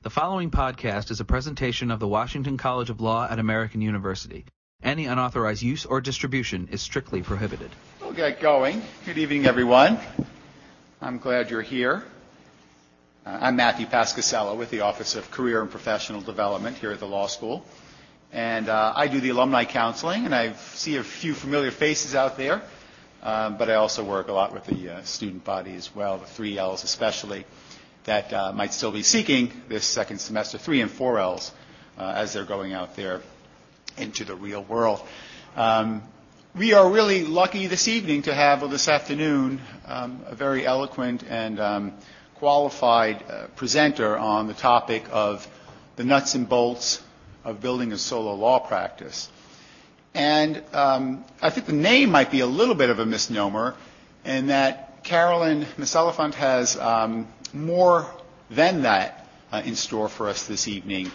The following podcast is a presentation of the Washington College of Law at American University. Any unauthorized use or distribution is strictly prohibited. We'll get going. Good evening, everyone. I'm glad you're here. I'm Matthew Pascasello with the Office of Career and Professional Development here at the law school. And I do the alumni counseling, and I see a few familiar faces out there. But I also work a lot with the student body as well, the 3Ls especially, that might still be seeking this second semester, 3 and 4Ls, as they're going out there into the real world. We are really lucky this evening to have, or this afternoon, a very eloquent and qualified presenter on the topic of the nuts and bolts of building a solo law practice. And I think the name might be a little bit of a misnomer in that Carolyn Miss-Elefant has more than that in store for us this evening.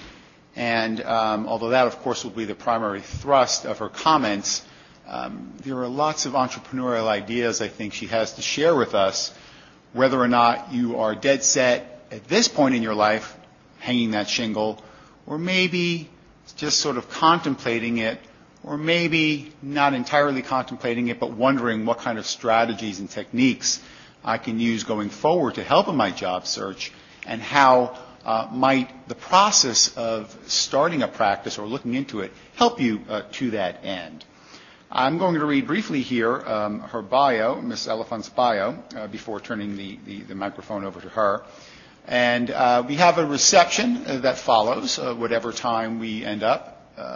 And although that, of course, will be the primary thrust of her comments, there are lots of entrepreneurial ideas I think she has to share with us, whether or not you are dead set at this point in your life hanging that shingle, or maybe just sort of contemplating it, or maybe not entirely contemplating it, but wondering what kind of strategies and techniques I can use going forward to help in my job search, and how might the process of starting a practice or looking into it help you to that end. I'm going to read briefly here her bio, Ms. Elefant's bio, before turning the microphone over to her. And we have a reception that follows whatever time we end up.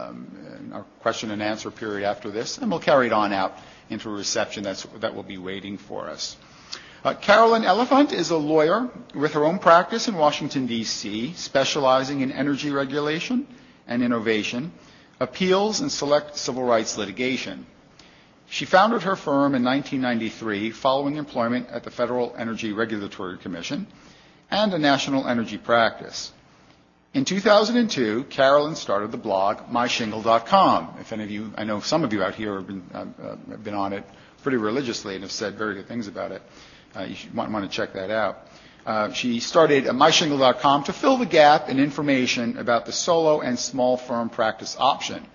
In our question and answer period after this, and we'll carry it on out into a reception that will be waiting for us. Carolyn Elefant is a lawyer with her own practice in Washington, D.C., specializing in energy regulation and innovation, appeals, and select civil rights litigation. She founded her firm in 1993 following employment at the Federal Energy Regulatory Commission and a national energy practice. In 2002, Carolyn started the blog MyShingle.com. If any of you, I know some of you out here have been on it pretty religiously and have said very good things about it. You might want to check that out. She started MyShingle.com to fill the gap in information about the solo and small firm practice option.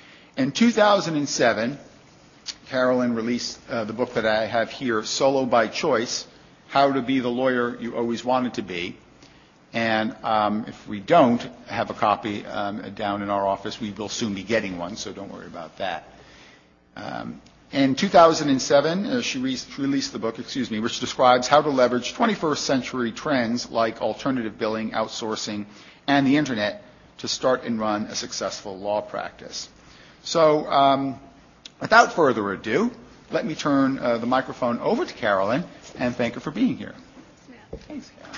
In 2007, Carolyn released the book that I have here, Solo by Choice: How to Be the Lawyer You Always Wanted to Be. And if we don't have a copy down in our office, we will soon be getting one, so don't worry about that. In 2007, she released the book, which describes how to leverage 21st century trends like alternative billing, outsourcing, and the Internet to start and run a successful law practice. So without further ado, let me turn the microphone over to Carolyn and thank her for being here. Yeah. Thanks, Carolyn.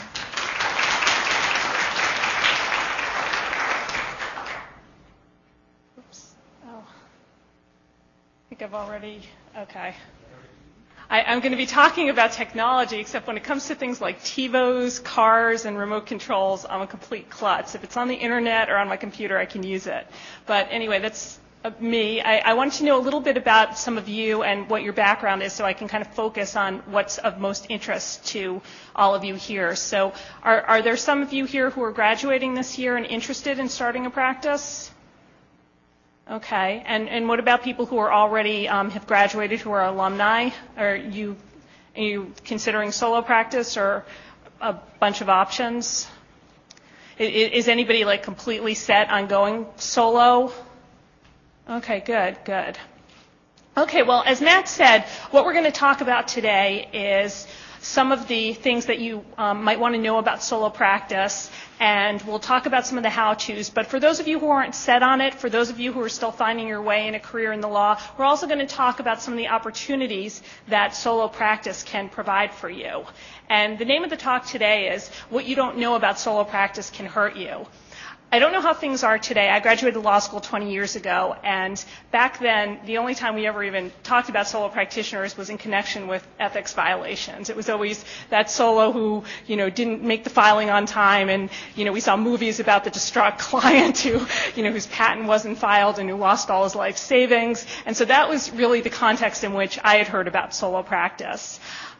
Okay. I'm going to be talking about technology, except when it comes to things like TiVos, cars, and remote controls, I'm a complete klutz. If it's on the internet or on my computer, I can use it. But anyway, that's me. I wanted to know a little bit about some of you and what your background is so I can kind of focus on what's of most interest to all of you here. So are there some of you here who are graduating this year and interested in starting a practice? Okay, and what about people who are already have graduated, who are alumni? Are you considering solo practice or a bunch of options? Is anybody like completely set on going solo? Okay, good. Okay, well, as Matt said, what we're going to talk about today is some of the things that you might want to know about solo practice, and we'll talk about some of the how-tos. But for those of you who aren't set on it, for those of you who are still finding your way in a career in the law, we're also going to talk about some of the opportunities that solo practice can provide for you. And the name of the talk today is What You Don't Know About Solo Practice Can Hurt You. I don't know how things are today. I graduated law school 20 years ago, and back then, the only time we ever even talked about solo practitioners was in connection with ethics violations. It was always that solo who, didn't make the filing on time, and, we saw movies about the distraught client who, whose patent wasn't filed and who lost all his life savings. And so that was really the context in which I had heard about solo practice.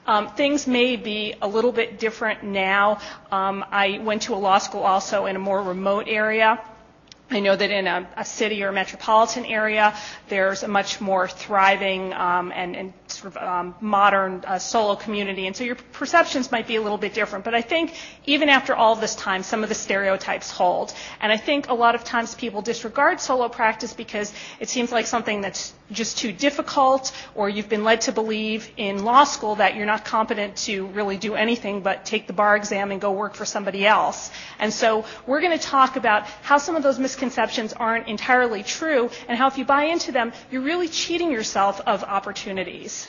Things may be a little bit different now. I went to a law school also in a more remote area. I know that in a city or metropolitan area, there's a much more thriving and sort of modern solo community, and so your perceptions might be a little bit different. But I think even after all of this time, some of the stereotypes hold. And I think a lot of times people disregard solo practice because it seems like something that's just too difficult, or you've been led to believe in law school that you're not competent to really do anything but take the bar exam and go work for somebody else. And so we're going to talk about how some of those misconceptions aren't entirely true, and how if you buy into them, you're really cheating yourself of opportunities.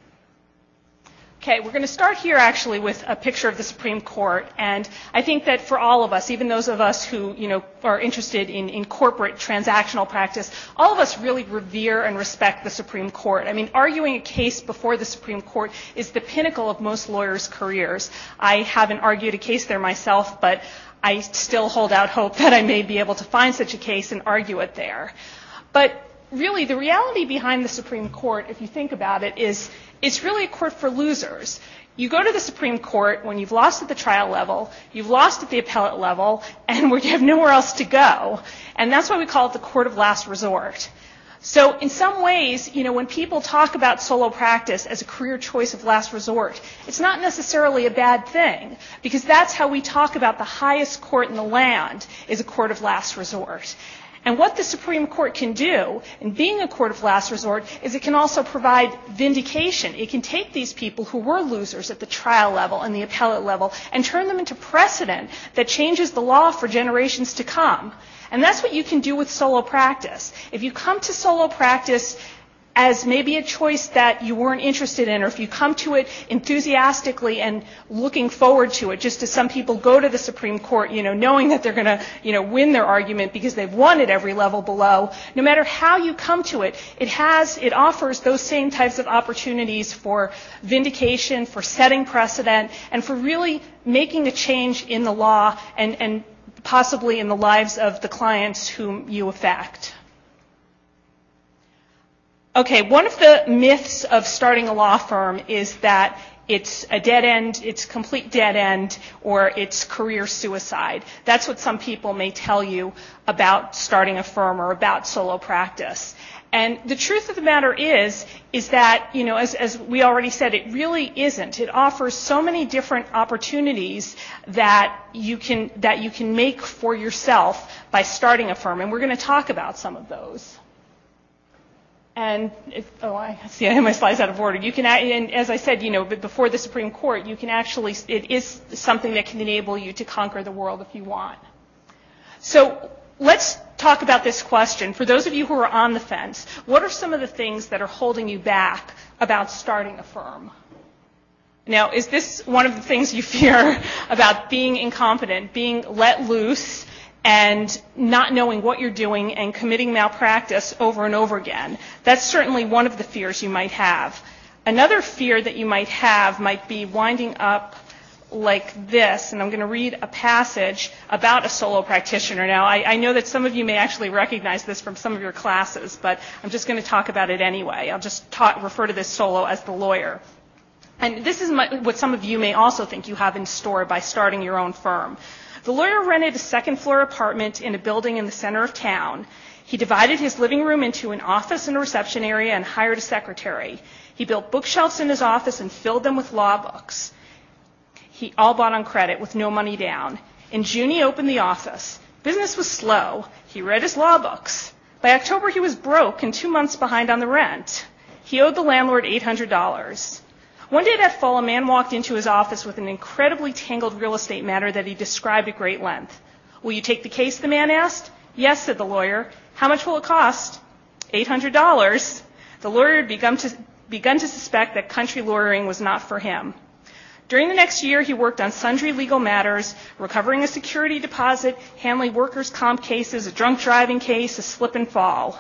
Okay, we're going to start here actually with a picture of the Supreme Court, and I think that for all of us, even those of us who, are interested in corporate transactional practice, all of us really revere and respect the Supreme Court. I mean, arguing a case before the Supreme Court is the pinnacle of most lawyers' careers. I haven't argued a case there myself, but I still hold out hope that I may be able to find such a case and argue it there. But really, the reality behind the Supreme Court, if you think about it, is it's really a court for losers. You go to the Supreme Court when you've lost at the trial level, you've lost at the appellate level, and where you have nowhere else to go. And that's why we call it the court of last resort. So in some ways, when people talk about solo practice as a career choice of last resort, it's not necessarily a bad thing, because that's how we talk about the highest court in the land is a court of last resort. And what the Supreme Court can do in being a court of last resort is it can also provide vindication. It can take these people who were losers at the trial level and the appellate level and turn them into precedent that changes the law for generations to come. And that's what you can do with solo practice. If you come to solo practice as maybe a choice that you weren't interested in, or if you come to it enthusiastically and looking forward to it, just as some people go to the Supreme Court, knowing that they're going to, win their argument because they've won at every level below, no matter how you come to it, it offers those same types of opportunities for vindication, for setting precedent, and for really making a change in the law and possibly in the lives of the clients whom you affect. Okay, one of the myths of starting a law firm is that it's a dead end, it's complete dead end, or it's career suicide. That's what some people may tell you about starting a firm or about solo practice. And the truth of the matter is that, as we already said, it really isn't. It offers so many different opportunities that you can make for yourself by starting a firm. And we're going to talk about some of those. And I see I have my slides out of order. You can, and as I said, before the Supreme Court, you can actually, it is something that can enable you to conquer the world if you want. So let's talk about this question. For those of you who are on the fence, what are some of the things that are holding you back about starting a firm? Now, is this one of the things you fear about being incompetent, being let loose, and not knowing what you're doing and committing malpractice over and over again? That's certainly one of the fears you might have. Another fear that you might have might be winding up like this, and I'm going to read a passage about a solo practitioner. Now, I know that some of you may actually recognize this from some of your classes, but I'm just going to talk about it anyway. I'll just refer to this solo as the lawyer. And this is what some of you may also think you have in store by starting your own firm. The lawyer rented a second-floor apartment in a building in the center of town. He divided his living room into an office and a reception area and hired a secretary. He built bookshelves in his office and filled them with law books. He all bought on credit with no money down. In June, he opened the office. Business was slow. He read his law books. By October, he was broke and 2 months behind on the rent. He owed the landlord $800. One day that fall, a man walked into his office with an incredibly tangled real estate matter that he described at great length. "Will you take the case?" the man asked. "Yes," said the lawyer. "How much will it cost?" $800. The lawyer had begun to suspect that country lawyering was not for him. During the next year, he worked on sundry legal matters, recovering a security deposit, handling workers' comp cases, a drunk driving case, a slip and fall.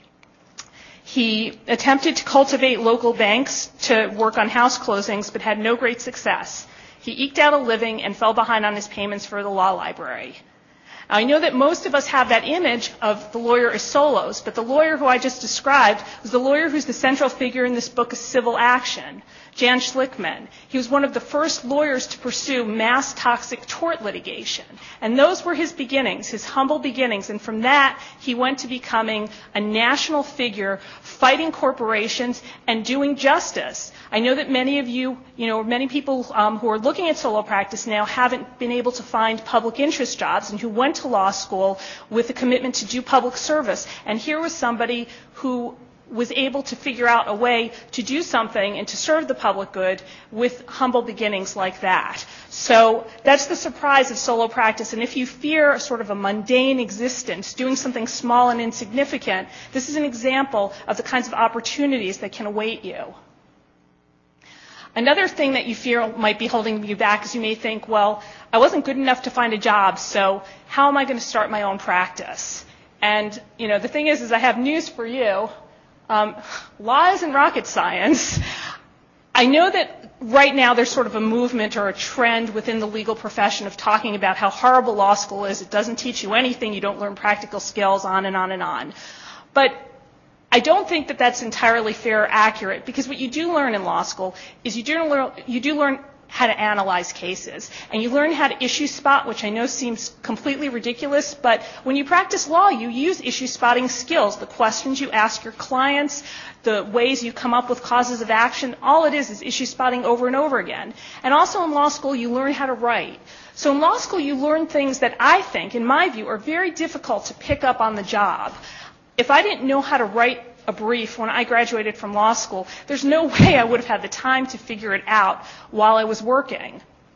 He attempted to cultivate local banks to work on house closings, but had no great success. He eked out a living and fell behind on his payments for the law library. Now, I know that most of us have that image of the lawyer as Solos, but the lawyer who I just described was the lawyer who's the central figure in this book of Civil Action, Jan Schlickman. He was one of the first lawyers to pursue mass toxic tort litigation. And those were his beginnings, his humble beginnings. And from that, he went to becoming a national figure, fighting corporations and doing justice. I know that many of you, many people who are looking at solo practice now haven't been able to find public interest jobs and who went to law school with a commitment to do public service. And here was somebody who was able to figure out a way to do something and to serve the public good with humble beginnings like that. So that's the surprise of solo practice. And if you fear sort of a mundane existence, doing something small and insignificant, this is an example of the kinds of opportunities that can await you. Another thing that you fear might be holding you back is you may think, well, I wasn't good enough to find a job, so how am I going to start my own practice? And, the thing is I have news for you. Law isn't rocket science. I know that right now there's sort of a movement or a trend within the legal profession of talking about how horrible law school is. It doesn't teach you anything. You don't learn practical skills, on and on and on. But I don't think that that's entirely fair or accurate, because what you do learn in law school is you do learn how to analyze cases. And you learn how to issue spot, which I know seems completely ridiculous, but when you practice law, you use issue spotting skills, the questions you ask your clients, the ways you come up with causes of action. All it is issue spotting over and over again. And also in law school, you learn how to write. So in law school, you learn things that I think, in my view, are very difficult to pick up on the job. If I didn't know how to write a brief when I graduated from law school, there's no way I would have had the time to figure it out while I was working.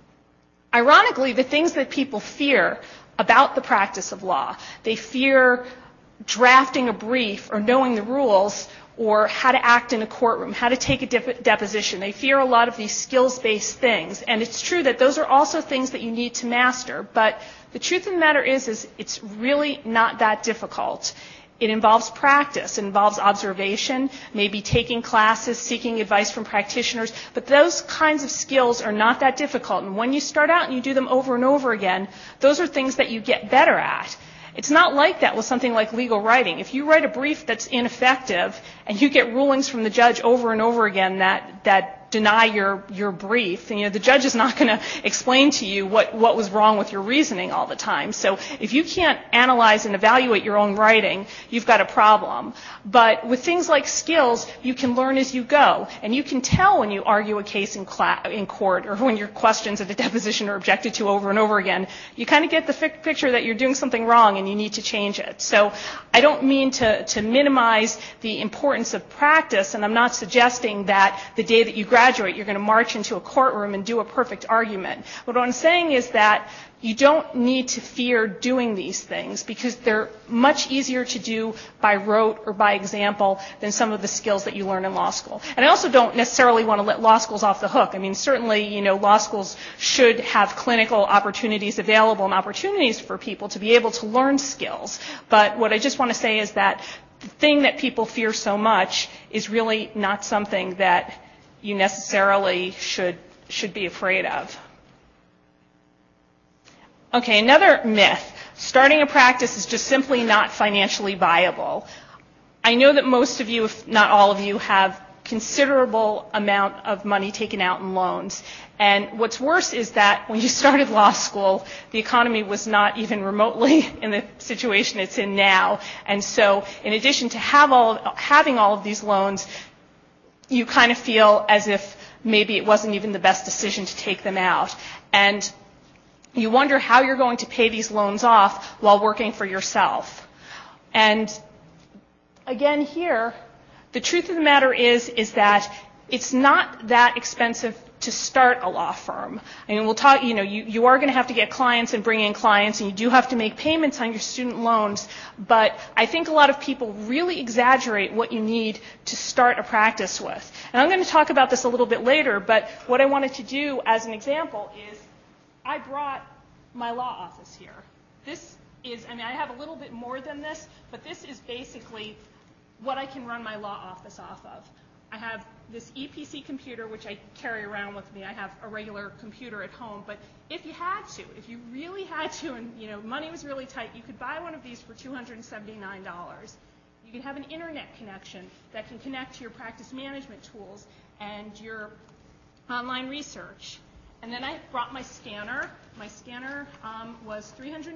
Ironically, the things that people fear about the practice of law, they fear drafting a brief or knowing the rules or how to act in a courtroom, how to take a deposition. They fear a lot of these skills-based things. And it's true that those are also things that you need to master. But the truth of the matter is it's really not that difficult. It involves practice, it involves observation, maybe taking classes, seeking advice from practitioners, but those kinds of skills are not that difficult. And when you start out and you do them over and over again, those are things that you get better at. It's not like that with something like legal writing. If you write a brief that's ineffective and you get rulings from the judge over and over again that deny your brief, and the judge is not going to explain to you what was wrong with your reasoning all the time. So if you can't analyze and evaluate your own writing, you've got a problem. But with things like skills, you can learn as you go, and you can tell when you argue a case in court or when your questions at a deposition are objected to over and over again. You kind of get the picture that you're doing something wrong and you need to change it. So I don't mean to minimize the importance of practice, and I'm not suggesting that the day that you graduate, you're going to march into a courtroom and do a perfect argument. But what I'm saying is that you don't need to fear doing these things because they're much easier to do by rote or by example than some of the skills that you learn in law school. And I also don't necessarily want to let law schools off the hook. I mean, certainly, law schools should have clinical opportunities available and opportunities for people to be able to learn skills. But what I just want to say is that the thing that people fear so much is really not something that you necessarily should be afraid of. Okay, another myth. Starting a practice is just simply not financially viable. I know that most of you, if not all of you, have considerable amount of money taken out in loans. And what's worse is that when you started law school, the economy was not even remotely in the situation it's in now. And so in addition to having all of these loans, you kind of feel as if maybe it wasn't even the best decision to take them out. And you wonder how you're going to pay these loans off while working for yourself. And again here, the truth of the matter is that it's not that expensive to start a law firm. I mean, we'll talk, you are going to have to get clients and bring in clients, and you do have to make payments on your student loans, but I think a lot of people really exaggerate what you need to start a practice with. And I'm going to talk about this a little bit later, but what I wanted to do as an example is I brought my law office here. This is, I have a little bit more than this, but this is basically what I can run my law office off of. I have this EPC computer, which I carry around with me. I have a regular computer at home, but if you really had to, and money was really tight, you could buy one of these for $279. You can have an internet connection that can connect to your practice management tools and your online research. And then I brought my scanner. My scanner was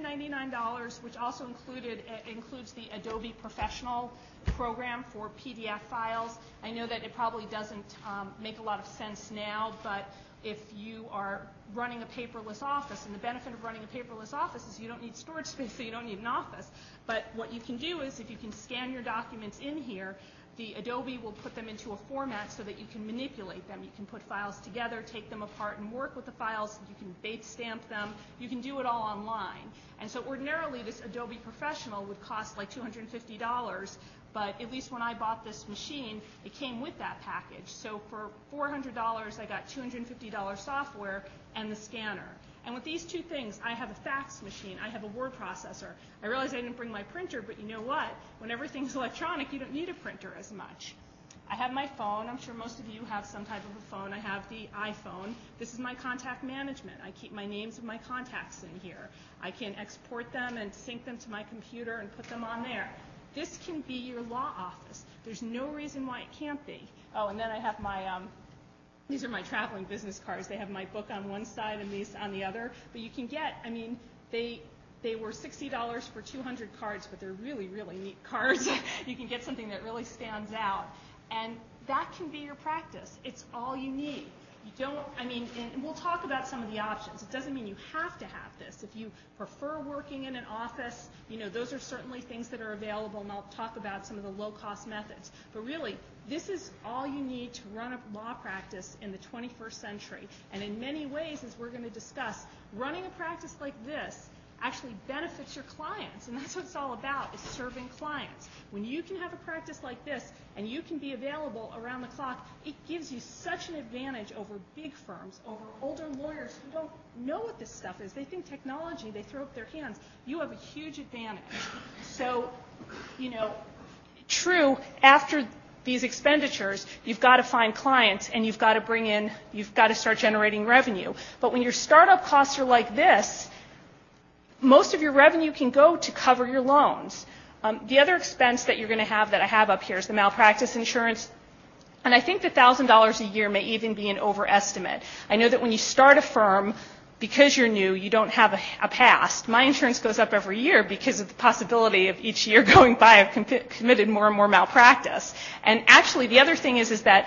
$399, which also includes the Adobe Professional program for PDF files. I know that it probably doesn't make a lot of sense now, but if you are running a paperless office, and the benefit of running a paperless office is you don't need storage space, so you don't need an office. But what you can do is if you can scan your documents in here, the Adobe will put them into a format so that you can manipulate them. You can put files together, take them apart, and work with the files. You can base stamp them. You can do it all online. And so ordinarily, this Adobe Professional would cost like $250, but at least when I bought this machine, it came with that package. So for $400, I got $250 software and the scanner. And with these two things, I have a fax machine, I have a word processor. I realize I didn't bring my printer, but you know what? When everything's electronic, you don't need a printer as much. I have my phone. I'm sure most of you have some type of a phone. I have the iPhone. This is my contact management. I keep my names of my contacts in here. I can export them and sync them to my computer and put them on there. This can be your law office. There's no reason why it can't be. Oh, and then I have my these are my traveling business cards. They have my book on one side and these on the other. But you can get, they were $60 for 200 cards, but they're really, really neat cards. You can get something that really stands out. And that can be your practice. It's all you need. You don't, and we'll talk about some of the options. It doesn't mean you have to have this. If you prefer working in an office, those are certainly things that are available, and I'll talk about some of the low-cost methods. But really, this is all you need to run a law practice in the 21st century. And in many ways, as we're going to discuss, running a practice like this actually benefits your clients, and that's what it's all about, is serving clients. When you can have a practice like this and you can be available around the clock, it gives you such an advantage over big firms, over older lawyers who don't know what this stuff is. They think technology, they throw up their hands. You have a huge advantage. So, true, after these expenditures, you've got to find clients and you've got to start generating revenue. But when your startup costs are like this, most of your revenue can go to cover your loans. The other expense that you're going to have that I have up here is the malpractice insurance. And I think the $1,000 a year may even be an overestimate. I know that when you start a firm, because you're new, you don't have a past. My insurance goes up every year because of the possibility of each year going by I've committed more and more malpractice. And actually, the other thing is that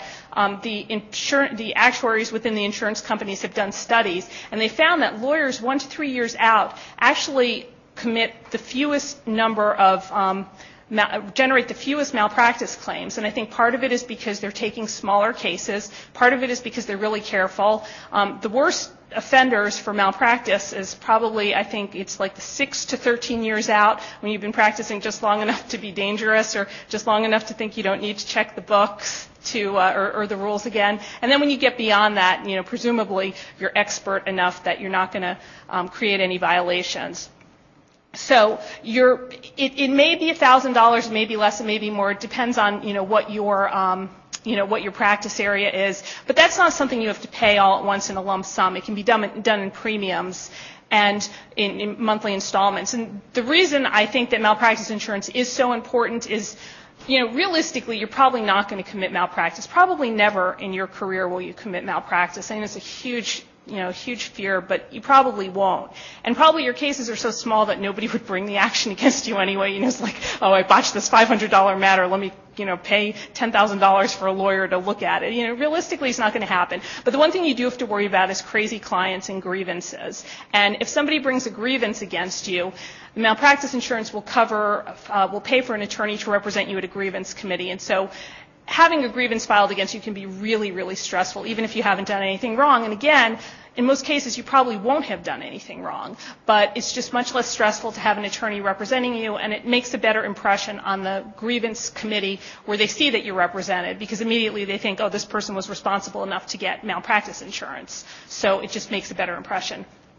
the actuaries within the insurance companies have done studies, and they found that lawyers 1 to 3 years out actually commit the fewest number of generate the fewest malpractice claims. And I think part of it is because they're taking smaller cases. Part of it is because they're really careful. The worst offenders for malpractice is probably, I think it's like the 6 to 13 years out when you've been practicing just long enough to be dangerous or just long enough to think you don't need to check the books or the rules again. And then when you get beyond that, presumably you're expert enough that you're not going to create any violations. So it may be $1,000, maybe less, it may be more. It depends on what your practice area is. But that's not something you have to pay all at once in a lump sum. It can be done in premiums and in monthly installments. And the reason I think that malpractice insurance is so important is, realistically, you're probably not going to commit malpractice. Probably never in your career will you commit malpractice. I mean, it's a huge fear, but you probably won't. And probably your cases are so small that nobody would bring the action against you anyway. It's like, oh, I botched this $500 matter. Let me, pay $10,000 for a lawyer to look at it. Realistically, it's not going to happen. But the one thing you do have to worry about is crazy clients and grievances. And if somebody brings a grievance against you, the malpractice insurance will pay for an attorney to represent you at a grievance committee. And so having a grievance filed against you can be really, really stressful, even if you haven't done anything wrong. And again, in most cases, you probably won't have done anything wrong. But it's just much less stressful to have an attorney representing you, and it makes a better impression on the grievance committee where they see that you're represented, because immediately they think, oh, this person was responsible enough to get malpractice insurance. So it just makes a better impression.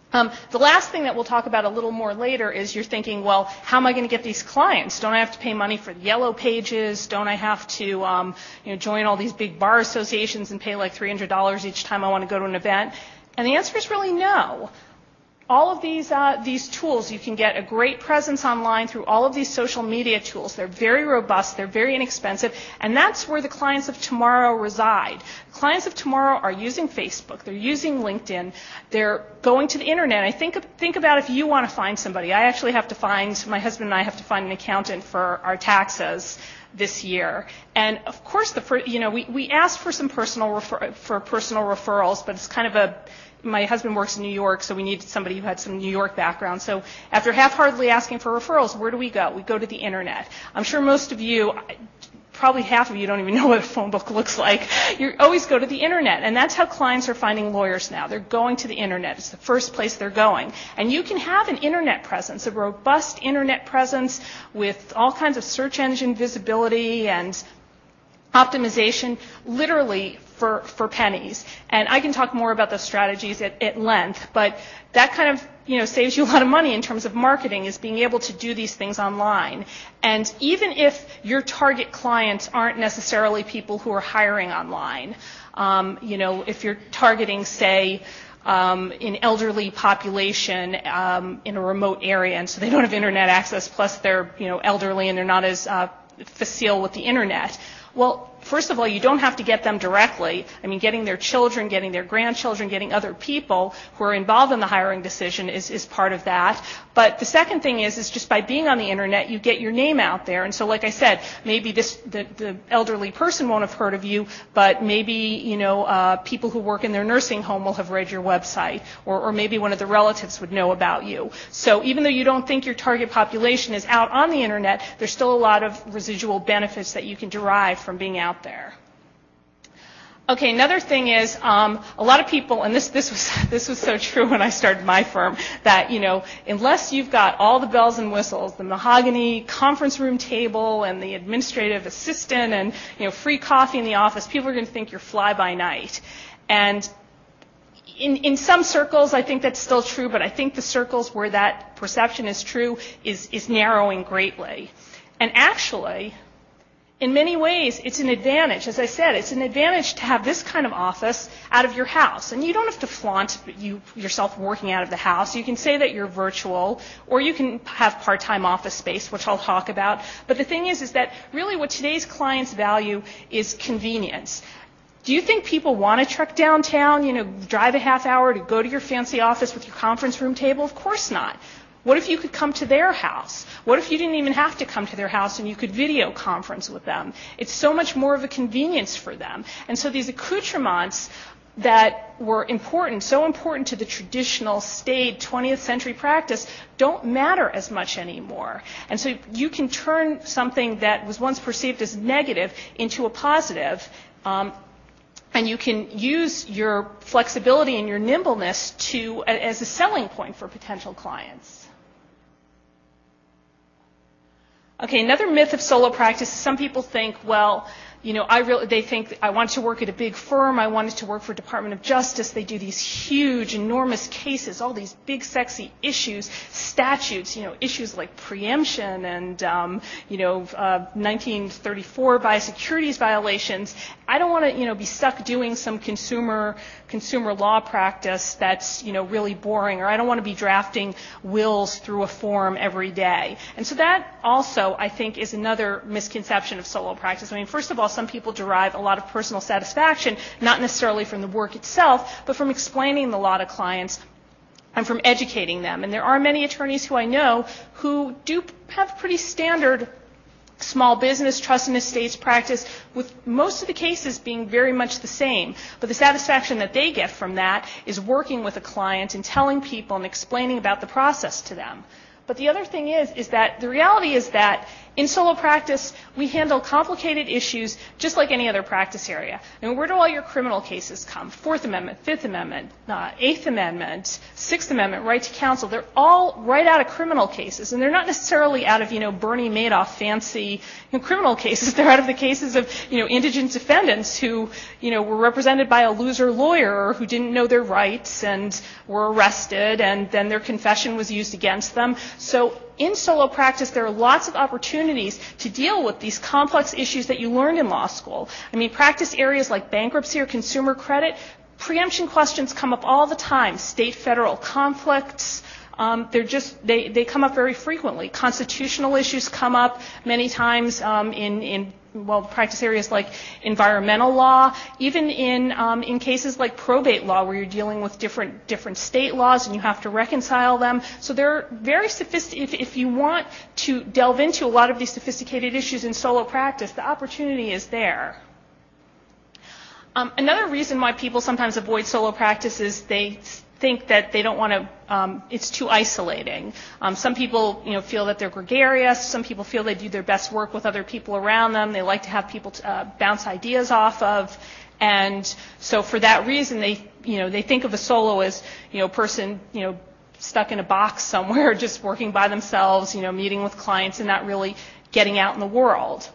The last thing that we'll talk about a little more later is you're thinking, well, how am I going to get these clients? Don't I have to pay money for the yellow pages? Don't I have to join all these big bar associations and pay like $300 each time I want to go to an event? And the answer is really no. All of these tools, you can get a great presence online through all of these social media tools. They're very robust, they're very inexpensive, and that's where the clients of tomorrow reside. Clients of tomorrow are using Facebook, they're using LinkedIn, they're going to the internet. I think about if you want to find somebody. My husband and I have to find an accountant for our taxes this year. And of course, we asked for some personal referrals, but it's kind of my husband works in New York, so we needed somebody who had some New York background. So after half-heartedly asking for referrals, where do we go? We go to the internet. I'm sure most of you, probably half of you don't even know what a phone book looks like. You always go to the internet, and that's how clients are finding lawyers now. They're going to the internet. It's the first place they're going. And you can have an internet presence, a robust internet presence with all kinds of search engine visibility and optimization, literally for pennies. And I can talk more about those strategies at length, but that kind of saves you a lot of money in terms of marketing, is being able to do these things online. And even if your target clients aren't necessarily people who are hiring online, if you're targeting, say, an elderly population in a remote area, and so they don't have internet access, plus they're elderly and they're not as facile with the internet. Well, first of all, you don't have to get them directly. I mean, getting their children, getting their grandchildren, getting other people who are involved in the hiring decision is part of that. But the second thing is just by being on the internet, you get your name out there. And so, like I said, maybe the elderly person won't have heard of you, but maybe, people who work in their nursing home will have read your website, or maybe one of the relatives would know about you. So even though you don't think your target population is out on the internet, there's still a lot of residual benefits that you can derive from being out there. Okay, another thing is a lot of people, and this was so true when I started my firm, that unless you've got all the bells and whistles, the mahogany conference room table and the administrative assistant and free coffee in the office, people are going to think you're fly by night. And in some circles, I think that's still true, but I think the circles where that perception is true is narrowing greatly. And actually, in many ways, it's an advantage. As I said, it's an advantage to have this kind of office out of your house. And you don't have to flaunt yourself working out of the house. You can say that you're virtual, or you can have part-time office space, which I'll talk about. But the thing is that really what today's clients value is convenience. Do you think people want to trek downtown, drive a half hour to go to your fancy office with your conference room table? Of course not. What if you could come to their house? What if you didn't even have to come to their house and you could video conference with them? It's so much more of a convenience for them. And so these accoutrements that were important, so important to the traditional staid 20th century practice, don't matter as much anymore. And so you can turn something that was once perceived as negative into a positive. And you can use your flexibility and your nimbleness as a selling point for potential clients. Okay, another myth of solo practice is some people think, well, they think I want to work at a big firm. I wanted to work for Department of Justice. They do these huge, enormous cases, all these big, sexy issues, statutes, issues like preemption and, 1934 biosecurities violations. I don't want to, be stuck doing some consumer law practice that's, really boring, or I don't want to be drafting wills through a form every day. And so that also, I think, is another misconception of solo practice. I mean, first of all, some people derive a lot of personal satisfaction, not necessarily from the work itself, but from explaining the law to clients and from educating them. And there are many attorneys who I know who do have pretty standard small business, trust and estates practice, with most of the cases being very much the same. But the satisfaction that they get from that is working with a client and telling people and explaining about the process to them. But the other thing is that the reality is that in solo practice, we handle complicated issues just like any other practice area. And where do all your criminal cases come? Fourth Amendment, Fifth Amendment, Eighth Amendment, Sixth Amendment, right to counsel. They're all right out of criminal cases. And they're not necessarily out of, Bernie Madoff fancy criminal cases. They're out of the cases of, indigent defendants who, were represented by a loser lawyer who didn't know their rights and were arrested, and then their confession was used against them. So in solo practice, there are lots of opportunities to deal with these complex issues that you learned in law school. Practice areas like bankruptcy or consumer credit, preemption questions come up all the time. State-federal conflicts, they come up very frequently. Constitutional issues come up many times in practice areas like environmental law, even in cases like probate law, where you're dealing with different state laws and you have to reconcile them. So they're very sophisticated. If you want to delve into a lot of these sophisticated issues in solo practice, the opportunity is there. Another reason why people sometimes avoid solo practice is they think that they don't want to, it's too isolating. Some people, feel that they're gregarious. Some people feel they do their best work with other people around them. They like to have people bounce ideas off of. And so for that reason, they think of a solo as, a person, stuck in a box somewhere, just working by themselves, meeting with clients and not really getting out in the world.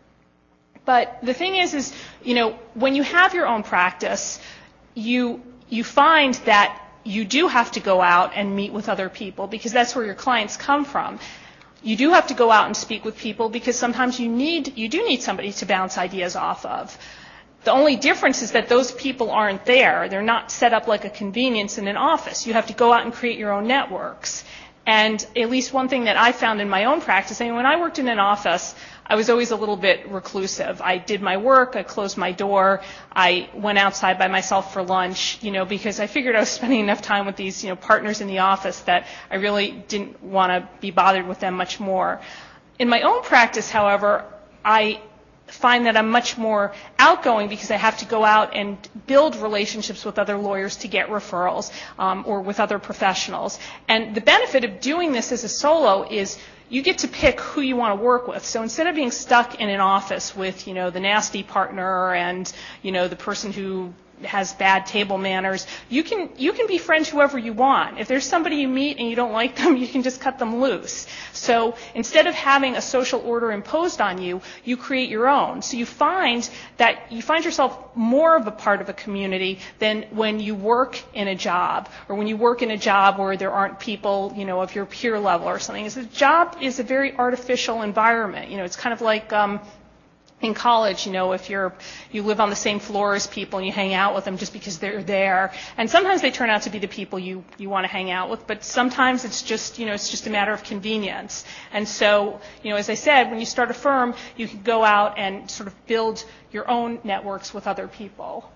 But the thing is, when you have your own practice, you find that you do have to go out and meet with other people, because that's where your clients come from. You do have to go out and speak with people because sometimes you do need somebody to bounce ideas off of. The only difference is that those people aren't there. They're not set up like a convenience in an office. You have to go out and create your own networks. And at least one thing that I found in my own practice, when I worked in an office, I was always a little bit reclusive. I did my work, I closed my door, I went outside by myself for lunch, because I figured I was spending enough time with these, partners in the office that I really didn't want to be bothered with them much more. In my own practice, however, I find that I'm much more outgoing because I have to go out and build relationships with other lawyers to get referrals, or with other professionals. And the benefit of doing this as a solo is you get to pick who you want to work with. So instead of being stuck in an office with, the nasty partner and, the person who has bad table manners, you can be friends whoever you want. If there's somebody you meet and you don't like them, you can just cut them loose. So instead of having a social order imposed on you, you create your own. So you find yourself more of a part of a community than when you work in a job, or when you work in a job where there aren't people, of your peer level or something. The job is a very artificial environment. It's kind of like in college, if you live on the same floor as people and you hang out with them just because they're there. And sometimes they turn out to be the people you want to hang out with, but sometimes it's just, it's just a matter of convenience. And so, as I said, when you start a firm, you can go out and sort of build your own networks with other people.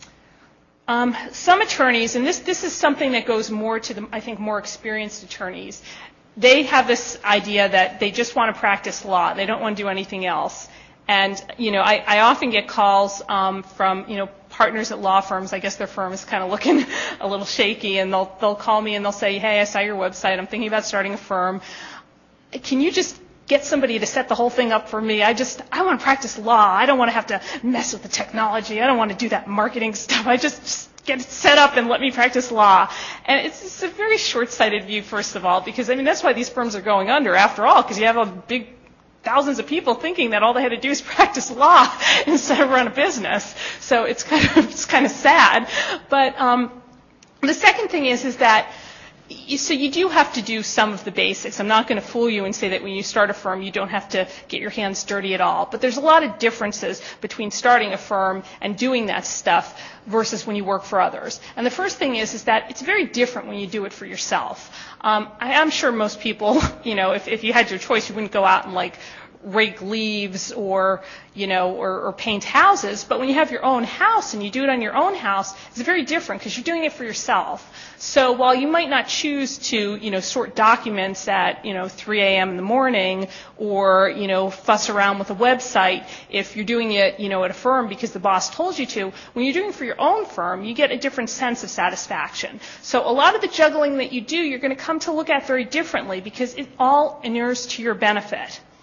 Some attorneys, and this is something that goes more to the, I think, more experienced attorneys, they have this idea that they just want to practice law. They don't want to do anything else. And, I often get calls from, partners at law firms. I guess their firm is kind of looking a little shaky, and they'll call me and they'll say, hey, I saw your website. I'm thinking about starting a firm. Can you just get somebody to set the whole thing up for me? I want to practice law. I don't want to have to mess with the technology. I don't want to do that marketing stuff. I just get it set up and let me practice law. And it's a very short-sighted view, first of all, because, that's why these firms are going under, after all, because you have a big thousands of people thinking that all they had to do is practice law instead of run a business. So it's kind of sad. But the second thing is that so you do have to do some of the basics. I'm not going to fool you and say that when you start a firm, you don't have to get your hands dirty at all. But there's a lot of differences between starting a firm and doing that stuff versus when you work for others. And the first thing is that it's very different when you do it for yourself. I'm sure most people, if you had your choice, you wouldn't go out and rake leaves or paint houses. But when you have your own house and you do it on your own house, it's very different because you're doing it for yourself. So while you might not choose to, sort documents at, 3 a.m. in the morning or, fuss around with a website, if you're doing it, at a firm because the boss told you to, when you're doing it for your own firm, you get a different sense of satisfaction. So a lot of the juggling that you do, you're going to come to look at very differently because it all inures to your benefit.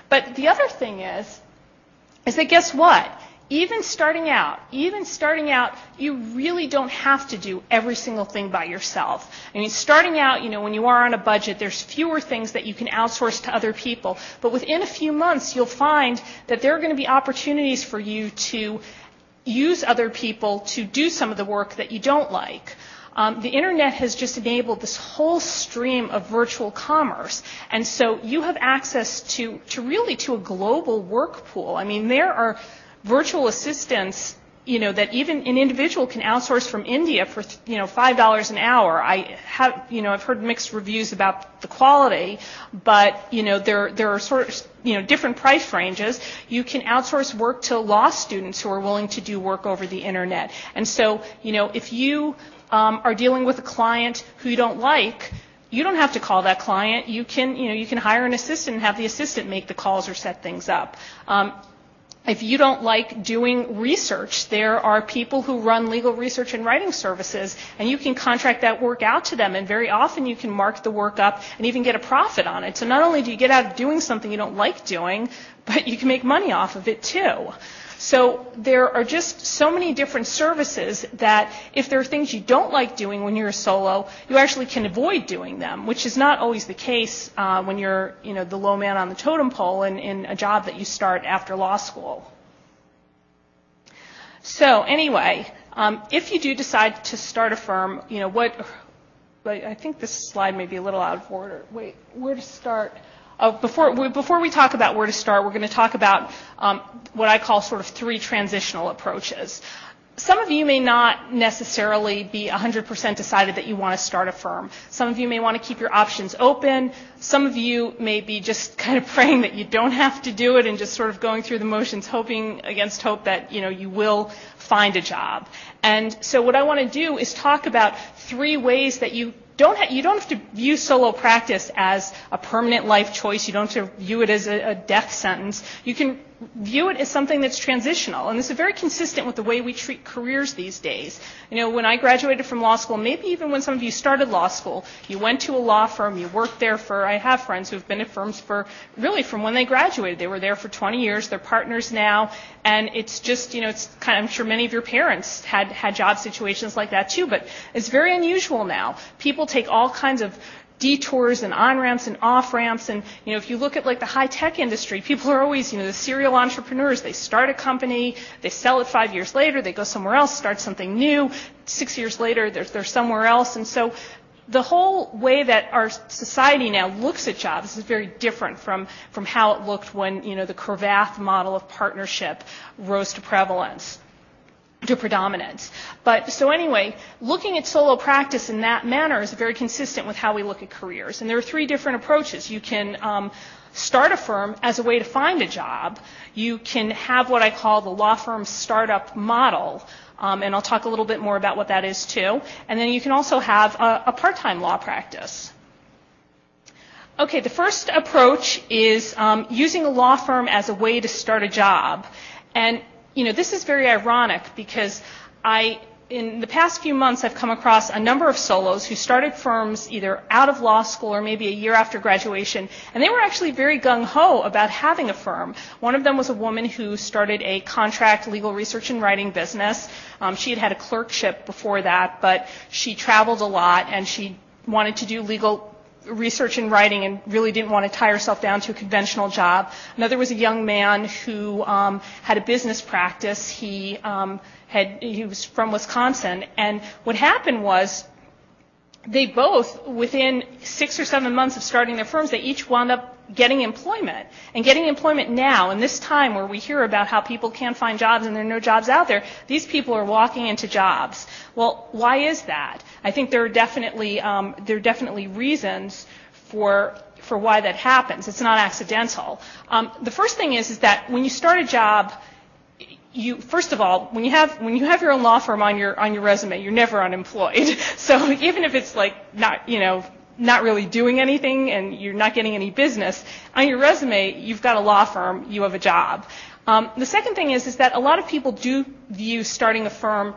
But the other thing is that guess what? Even starting out, you really don't have to do every single thing by yourself. I mean, starting out, when you are on a budget, there's fewer things that you can outsource to other people. But within a few months, you'll find that there are going to be opportunities for you to use other people to do some of the work that you don't like. The internet has just enabled this whole stream of virtual commerce. And so you have access to a global work pool. I mean, there are virtual assistants, that even an individual can outsource from India for, $5 an hour. I've heard mixed reviews about the quality, but, there are sort of, different price ranges. You can outsource work to law students who are willing to do work over the internet. And so, if you are dealing with a client who you don't like, you don't have to call that client. You can hire an assistant and have the assistant make the calls or set things up. If you don't like doing research, there are people who run legal research and writing services, and you can contract that work out to them, and very often you can mark the work up and even get a profit on it. So not only do you get out of doing something you don't like doing, but you can make money off of it too. So there are just so many different services that if there are things you don't like doing when you're a solo, you actually can avoid doing them, which is not always the case when you're, the low man on the totem pole in a job that you start after law school. So anyway, if you do decide to start a firm, I think this slide may be a little out of order. Wait, where to start? Before we talk about where to start, we're going to talk about what I call sort of 3 transitional approaches. Some of you may not necessarily be 100% decided that you want to start a firm. Some of you may want to keep your options open. Some of you may be just kind of praying that you don't have to do it and just sort of going through the motions, hoping against hope that you will find a job. And so what I want to do is talk about 3 ways that you don't have to view solo practice as a permanent life choice. You don't have to view it as a death sentence. You can view it as something that's transitional. And this is very consistent with the way we treat careers these days. When I graduated from law school, maybe even when some of you started law school, you went to a law firm, you worked there I have friends who have been at firms from when they graduated. They were there for 20 years. They're partners now. And it's just, I'm sure many of your parents had job situations like that too, but it's very unusual now. People take all kinds of detours and on-ramps and off-ramps. And, if you look at like the high-tech industry, people are always, the serial entrepreneurs. They start a company, they sell it 5 years later, they go somewhere else, start something new. 6 years later, they're somewhere else. And so the whole way that our society now looks at jobs is very different from how it looked when, the Cravath model of partnership rose to prevalence. To predominance. But so anyway, looking at solo practice in that manner is very consistent with how we look at careers. And there are 3 different approaches. You can start a firm as a way to find a job. You can have what I call the law firm startup model. And I'll talk a little bit more about what that is too. And then you can also have a part-time law practice. Okay, the first approach is using a law firm as a way to start a job. And this is very ironic because in the past few months, I've come across a number of solos who started firms either out of law school or maybe a year after graduation, and they were actually very gung-ho about having a firm. One of them was a woman who started a contract legal research and writing business. She had a clerkship before that, but she traveled a lot and she wanted to do legal research and writing and really didn't want to tie herself down to a conventional job. Another was a young man who had a business practice. He was from Wisconsin, and what happened was they both, within 6 or 7 months of starting their firms, they each wound up getting employment. And getting employment now, in this time where we hear about how people can't find jobs and there are no jobs out there, these people are walking into jobs. Well, why is that? I think there are definitely reasons for why that happens. It's not accidental. The first thing is that when you start a job, first of all, when you have your own law firm on your resume, you're never unemployed. So even if it's like not really doing anything and you're not getting any business, on your resume, you've got a law firm, you have a job. The second thing is that a lot of people do view starting a firm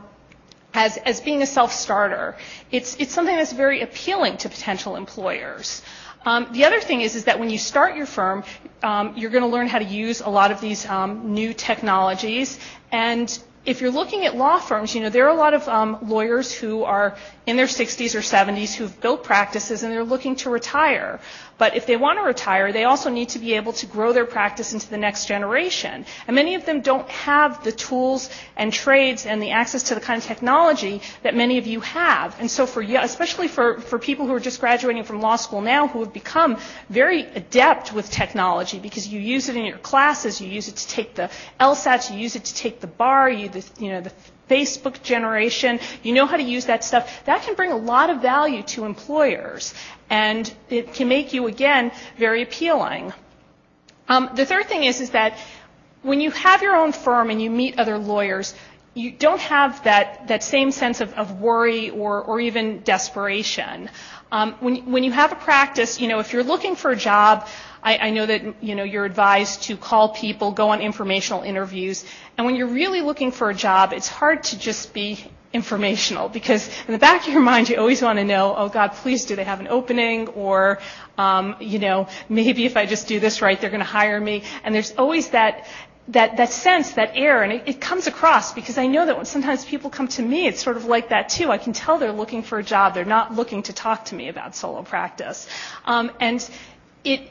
as being a self-starter. It's something that's very appealing to potential employers. The other thing is that when you start your firm, you're going to learn how to use a lot of these new technologies. And if you're looking at law firms, there are a lot of lawyers who are in their 60s or 70s who've built practices and they're looking to retire. But if they want to retire, they also need to be able to grow their practice into the next generation. And many of them don't have the tools and trades and the access to the kind of technology that many of you have. And so especially for people who are just graduating from law school now who have become very adept with technology because you use it in your classes, you use it to take the LSATs, you use it to take the bar, the Facebook generation, you know how to use that stuff. That can bring a lot of value to employers, and it can make you, again, very appealing. The third thing is that when you have your own firm and you meet other lawyers, you don't have that same sense of worry or even desperation. When you have a practice, if you're looking for a job, I know that you're advised to call people, go on informational interviews, and when you're really looking for a job, it's hard to just be informational because in the back of your mind you always want to know, oh God, please do they have an opening, or maybe if I just do this right, they're going to hire me. And there's always that sense, that air, and it comes across because I know that when sometimes people come to me, it's sort of like that too. I can tell they're looking for a job. They're not looking to talk to me about solo practice. And it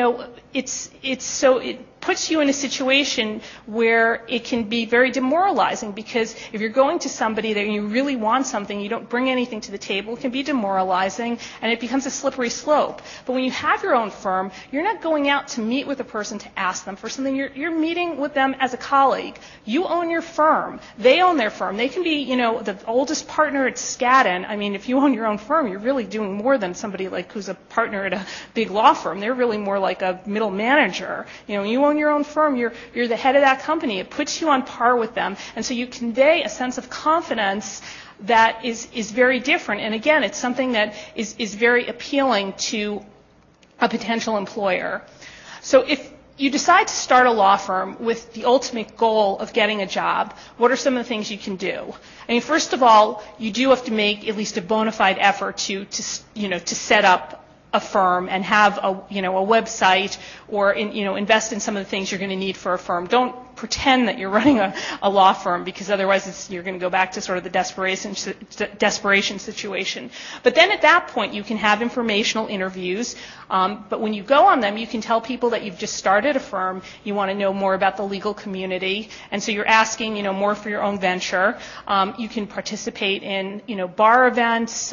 puts you in a situation where it can be very demoralizing because if you're going to somebody that you really want something, you don't bring anything to the table, it can be demoralizing and it becomes a slippery slope. But when you have your own firm, you're not going out to meet with a person to ask them for something. You're meeting with them as a colleague. You own your firm. They own their firm. They can be, the oldest partner at Skadden. I mean, if you own your own firm, you're really doing more than somebody like who's a partner at a big law firm. They're really more like a middle manager. When you own your own firm, you're the head of that company. It puts you on par with them. And so you convey a sense of confidence that is very different. And again, it's something that is very appealing to a potential employer. So if you decide to start a law firm with the ultimate goal of getting a job, what are some of the things you can do? I mean, first of all, you do have to make at least a bona fide effort to set up a firm and have a website or invest in some of the things you're going to need for a firm. Don't pretend that you're running a law firm because otherwise you're going to go back to sort of the desperation situation. But then at that point you can have informational interviews. But when you go on them, you can tell people that you've just started a firm. You want to know more about the legal community, and so you're asking more for your own venture. You can participate in bar events.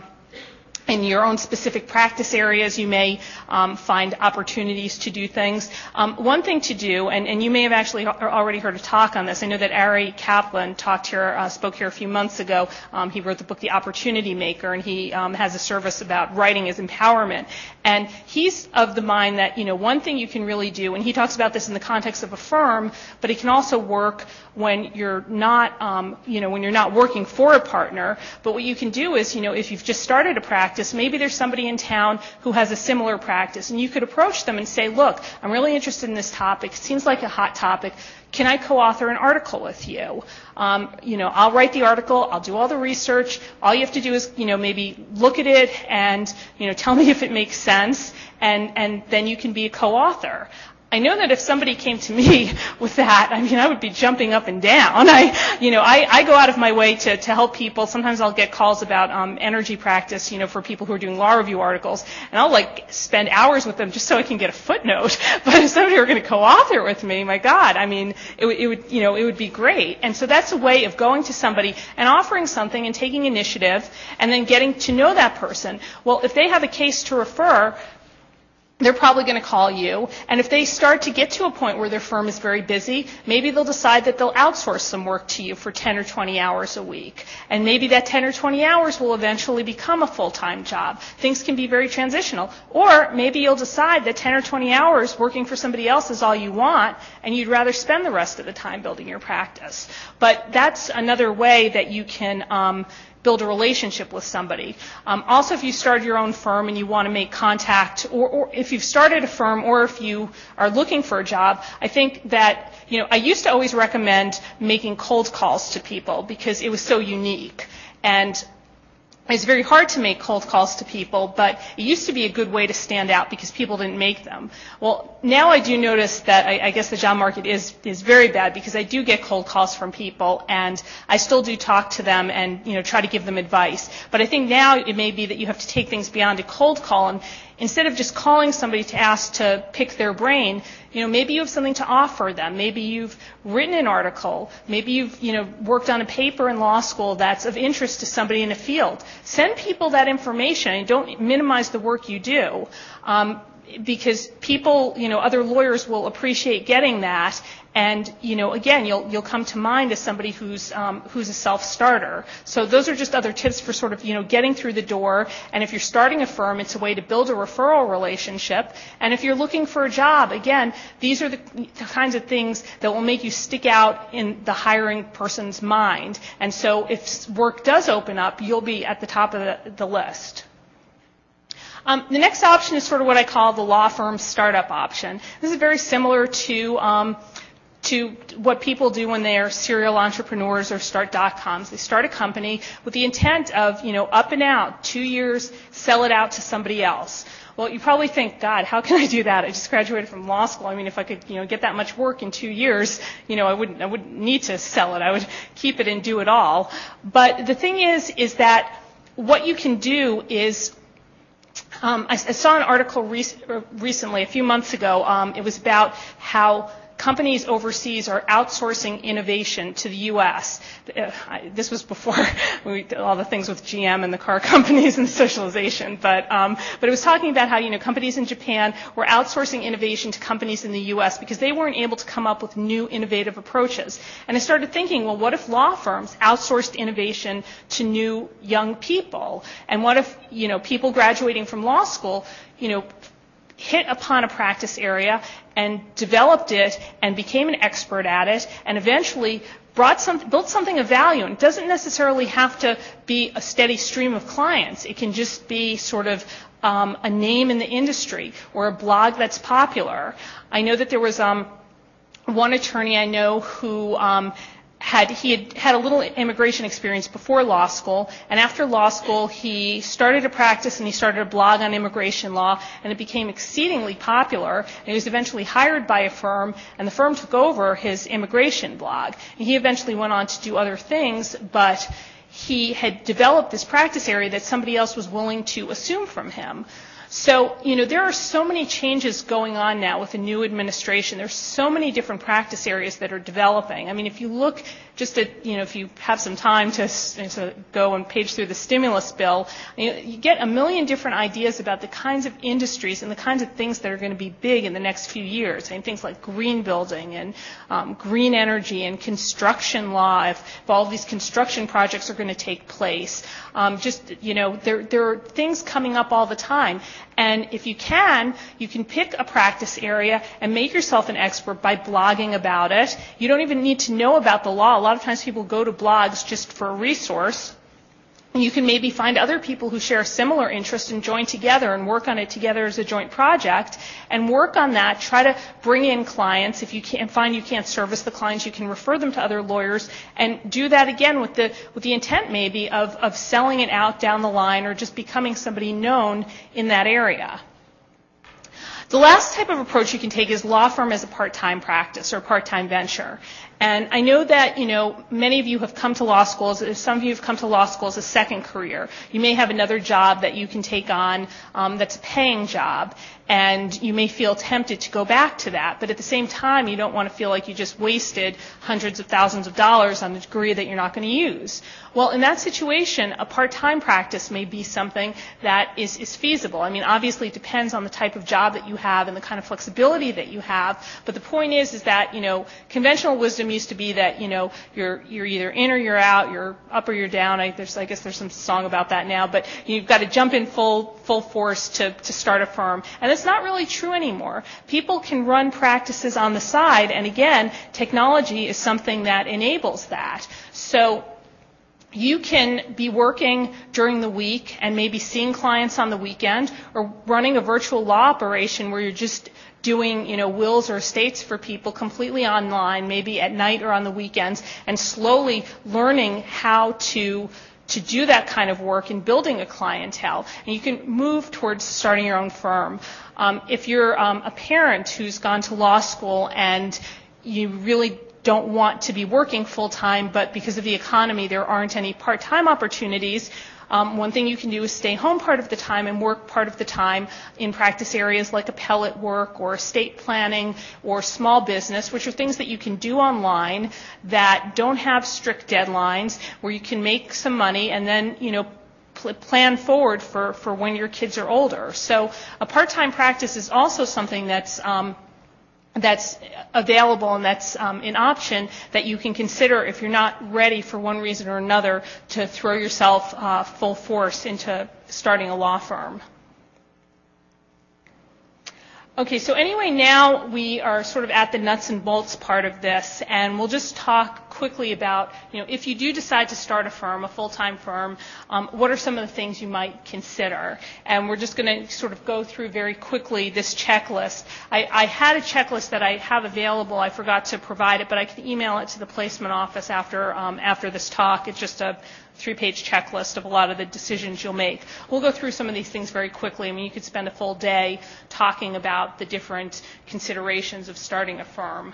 In your own specific practice areas, you may find opportunities to do things. One thing to do, and you may have actually already heard a talk on this. I know that Ari Kaplan spoke here a few months ago. He wrote the book The Opportunity Maker, and he has a service about writing as empowerment. And he's of the mind that one thing you can really do, and he talks about this in the context of a firm, but it can also work when you're not, when you're not working for a partner. But what you can do is, if you've just started a practice, maybe there's somebody in town who has a similar practice, and you could approach them and say, look, I'm really interested in this topic. It seems like a hot topic. Can I co-author an article with you? I'll write the article. I'll do all the research. All you have to do is, maybe look at it and, tell me if it makes sense, and then you can be a co-author. I know that if somebody came to me with that, I would be jumping up and down. I go out of my way to help people. Sometimes I'll get calls about energy practice, for people who are doing law review articles, and I'll spend hours with them just so I can get a footnote. But if somebody were going to co-author with me, my God, it would be great. And so that's a way of going to somebody and offering something and taking initiative, and then getting to know that person. Well, if they have a case to refer, they're probably going to call you. And if they start to get to a point where their firm is very busy, maybe they'll decide that they'll outsource some work to you for 10 or 20 hours a week. And maybe that 10 or 20 hours will eventually become a full-time job. Things can be very transitional. Or maybe you'll decide that 10 or 20 hours working for somebody else is all you want, and you'd rather spend the rest of the time building your practice. But that's another way that you can build a relationship with somebody. Also, if you start your own firm and you want to make contact, or if you've started a firm, or if you are looking for a job, I think that, I used to always recommend making cold calls to people because it was so unique. And It's very hard to make cold calls to people, but it used to be a good way to stand out because people didn't make them. Well, now I do notice that I guess the job market is very bad because I do get cold calls from people, and I still do talk to them and try to give them advice. But I think now it may be that you have to take things beyond a cold call, and instead of just calling somebody to ask to pick their brain, maybe you have something to offer them. Maybe you've written an article. Maybe you've, worked on a paper in law school that's of interest to somebody in a field. Send people that information and don't minimize the work you do. Because people, other lawyers will appreciate getting that. And, again, you'll come to mind as somebody who's a self-starter. So those are just other tips for sort of, getting through the door. And if you're starting a firm, it's a way to build a referral relationship. And if you're looking for a job, again, these are the kinds of things that will make you stick out in the hiring person's mind. And so if work does open up, you'll be at the top of the list. The next option is sort of what I call the law firm startup option. This is very similar to what people do when they are serial entrepreneurs or start .coms. They start a company with the intent of, up and out, 2 years, sell it out to somebody else. Well, you probably think, God, how can I do that? I just graduated from law school. I mean, if I could, get that much work in 2 years, I wouldn't need to sell it. I would keep it and do it all. But the thing is that what you can do is, I saw an article recently, a few months ago. It was about how companies overseas are outsourcing innovation to the U.S. This was before all the things with GM and the car companies and the socialization, but it was talking about how companies in Japan were outsourcing innovation to companies in the U.S. because they weren't able to come up with new innovative approaches. And I started thinking, well, what if law firms outsourced innovation to new young people? And what if people graduating from law school hit upon a practice area and developed it and became an expert at it and eventually built something of value. And it doesn't necessarily have to be a steady stream of clients. It can just be sort of a name in the industry or a blog that's popular. I know that there was one attorney I know who had a little immigration experience before law school, and after law school he started a practice and he started a blog on immigration law, and it became exceedingly popular, and he was eventually hired by a firm, and the firm took over his immigration blog. And he eventually went on to do other things, but he had developed this practice area that somebody else was willing to assume from him. So, there are so many changes going on now with the new administration. There's so many different practice areas that are developing. I mean, if you look just at, if you have some time to go and page through the stimulus bill, you get a million different ideas about the kinds of industries and the kinds of things that are going to be big in the next few years. I mean, things like green building and green energy and construction law, if all of these construction projects are going to take place. There are things coming up all the time. And if you can pick a practice area and make yourself an expert by blogging about it. You don't even need to know about the law. A lot of times people go to blogs just for a resource. And you can maybe find other people who share similar interests and join together and work on it together as a joint project and work on that. Try to bring in clients. If you find you can't service the clients, you can refer them to other lawyers and do that again with the intent maybe of selling it out down the line or just becoming somebody known in that area. The last type of approach you can take is law firm as a part-time practice or part-time venture. And I know that, many of you have come to law schools. Some of you have come to law school as a second career. You may have another job that you can take on that's a paying job. And you may feel tempted to go back to that. But at the same time, you don't want to feel like you just wasted hundreds of thousands of dollars on a degree that you're not going to use. Well, in that situation, a part-time practice may be something that is feasible. I mean, obviously it depends on the type of job that you have and the kind of flexibility that you have. But the point is that, conventional wisdom used to be that, you're either in or you're out, you're up or you're down. I guess there's some song about that now. But you've got to jump in full force to start a firm. And it's not really true anymore. People can run practices on the side, and again, technology is something that enables that. So you can be working during the week and maybe seeing clients on the weekend or running a virtual law operation where you're just doing, wills or estates for people completely online, maybe at night or on the weekends, and slowly learning how to to do that kind of work in building a clientele, and you can move towards starting your own firm. If you're a parent who's gone to law school and you really don't want to be working full-time, but because of the economy there aren't any part-time opportunities, one thing you can do is stay home part of the time and work part of the time in practice areas like appellate work or estate planning or small business, which are things that you can do online that don't have strict deadlines, where you can make some money and then, plan forward for when your kids are older. So a part-time practice is also something that's available and that's an option that you can consider if you're not ready for one reason or another to throw yourself full force into starting a law firm. Okay, so anyway, now we are sort of at the nuts and bolts part of this, and we'll just talk quickly about, if you do decide to start a firm, a full-time firm, what are some of the things you might consider? And we're just going to sort of go through very quickly this checklist. I had a checklist that I have available. I forgot to provide it, but I can email it to the placement office after this talk. It's just a 3-page checklist of a lot of the decisions you'll make. We'll go through some of these things very quickly. I mean, you could spend a full day talking about the different considerations of starting a firm.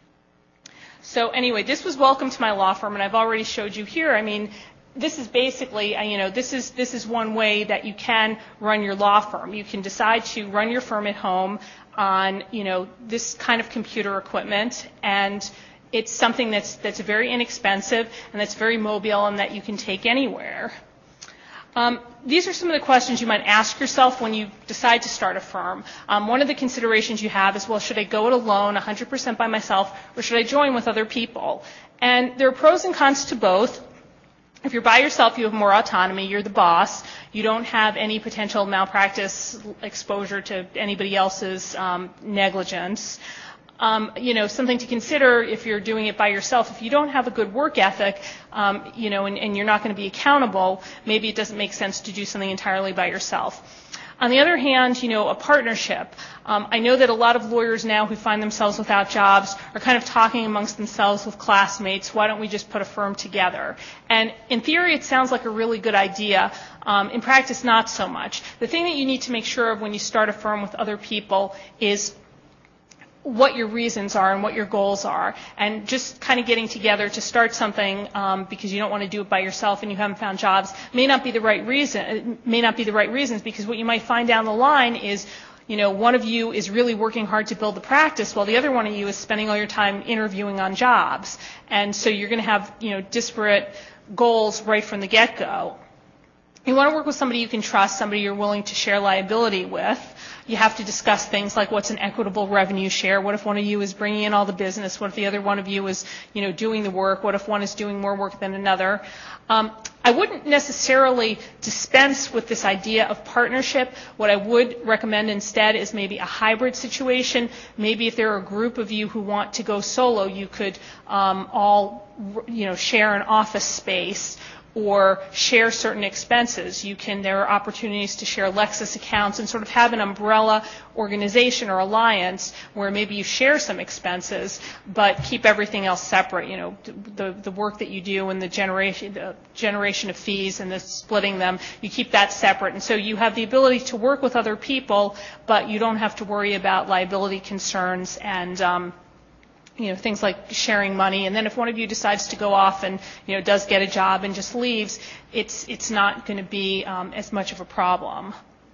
So anyway, this was Welcome to My Law Firm, and I've already showed you here. I mean, this is basically, this is one way that you can run your law firm. You can decide to run your firm at home on, this kind of computer equipment, and it's something that's very inexpensive and that's very mobile and that you can take anywhere. These are some of the questions you might ask yourself when you decide to start a firm. One of the considerations you have is, well, should I go it alone, 100% by myself, or should I join with other people? And there are pros and cons to both. If you're by yourself, you have more autonomy. You're the boss. You don't have any potential malpractice exposure to anybody else's negligence. Something to consider if you're doing it by yourself. If you don't have a good work ethic, and you're not going to be accountable, maybe it doesn't make sense to do something entirely by yourself. On the other hand, a partnership. I know that a lot of lawyers now who find themselves without jobs are kind of talking amongst themselves with classmates, why don't we just put a firm together? And in theory, it sounds like a really good idea. In practice, not so much. The thing that you need to make sure of when you start a firm with other people is what your reasons are and what your goals are, and just kind of getting together to start something because you don't want to do it by yourself and you haven't found jobs may not be the right reason. It may not be the right reasons, because what you might find down the line is, one of you is really working hard to build the practice while the other one of you is spending all your time interviewing on jobs, and so you're going to have disparate goals right from the get-go. You want to work with somebody you can trust, somebody you're willing to share liability with. You have to discuss things like what's an equitable revenue share. What if one of you is bringing in all the business? What if the other one of you is, doing the work? What if one is doing more work than another? I wouldn't necessarily dispense with this idea of partnership. What I would recommend instead is maybe a hybrid situation. Maybe if there are a group of you who want to go solo, you could all, share an office space or share certain expenses. There are opportunities to share Lexis accounts and sort of have an umbrella organization or alliance where maybe you share some expenses, but keep everything else separate. The work that you do and the generation of fees and the splitting them, you keep that separate. And so you have the ability to work with other people, but you don't have to worry about liability concerns and things like sharing money. And then if one of you decides to go off and, does get a job and just leaves, it's not going to be as much of a problem.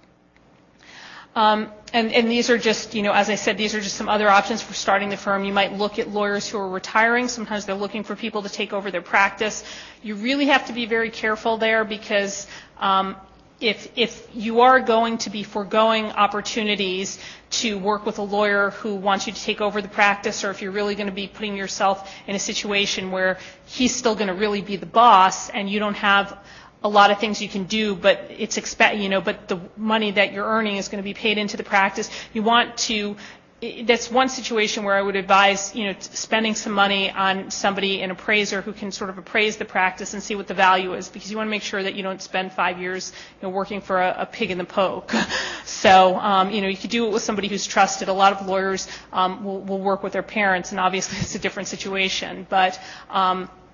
And these are just, as I said, these are just some other options for starting the firm. You might look at lawyers who are retiring. Sometimes they're looking for people to take over their practice. You really have to be very careful there, because if you are going to be foregoing opportunities to work with a lawyer who wants you to take over the practice, or if you're really going to be putting yourself in a situation where he's still going to really be the boss and you don't have a lot of things you can do, but but the money that you're earning is going to be paid into the practice, that's one situation where I would advise, spending some money on somebody, an appraiser who can sort of appraise the practice and see what the value is, because you want to make sure that you don't spend 5 years, working for a pig in the poke. So, you could do it with somebody who's trusted. A lot of lawyers will work with their parents, and obviously it's a different situation. But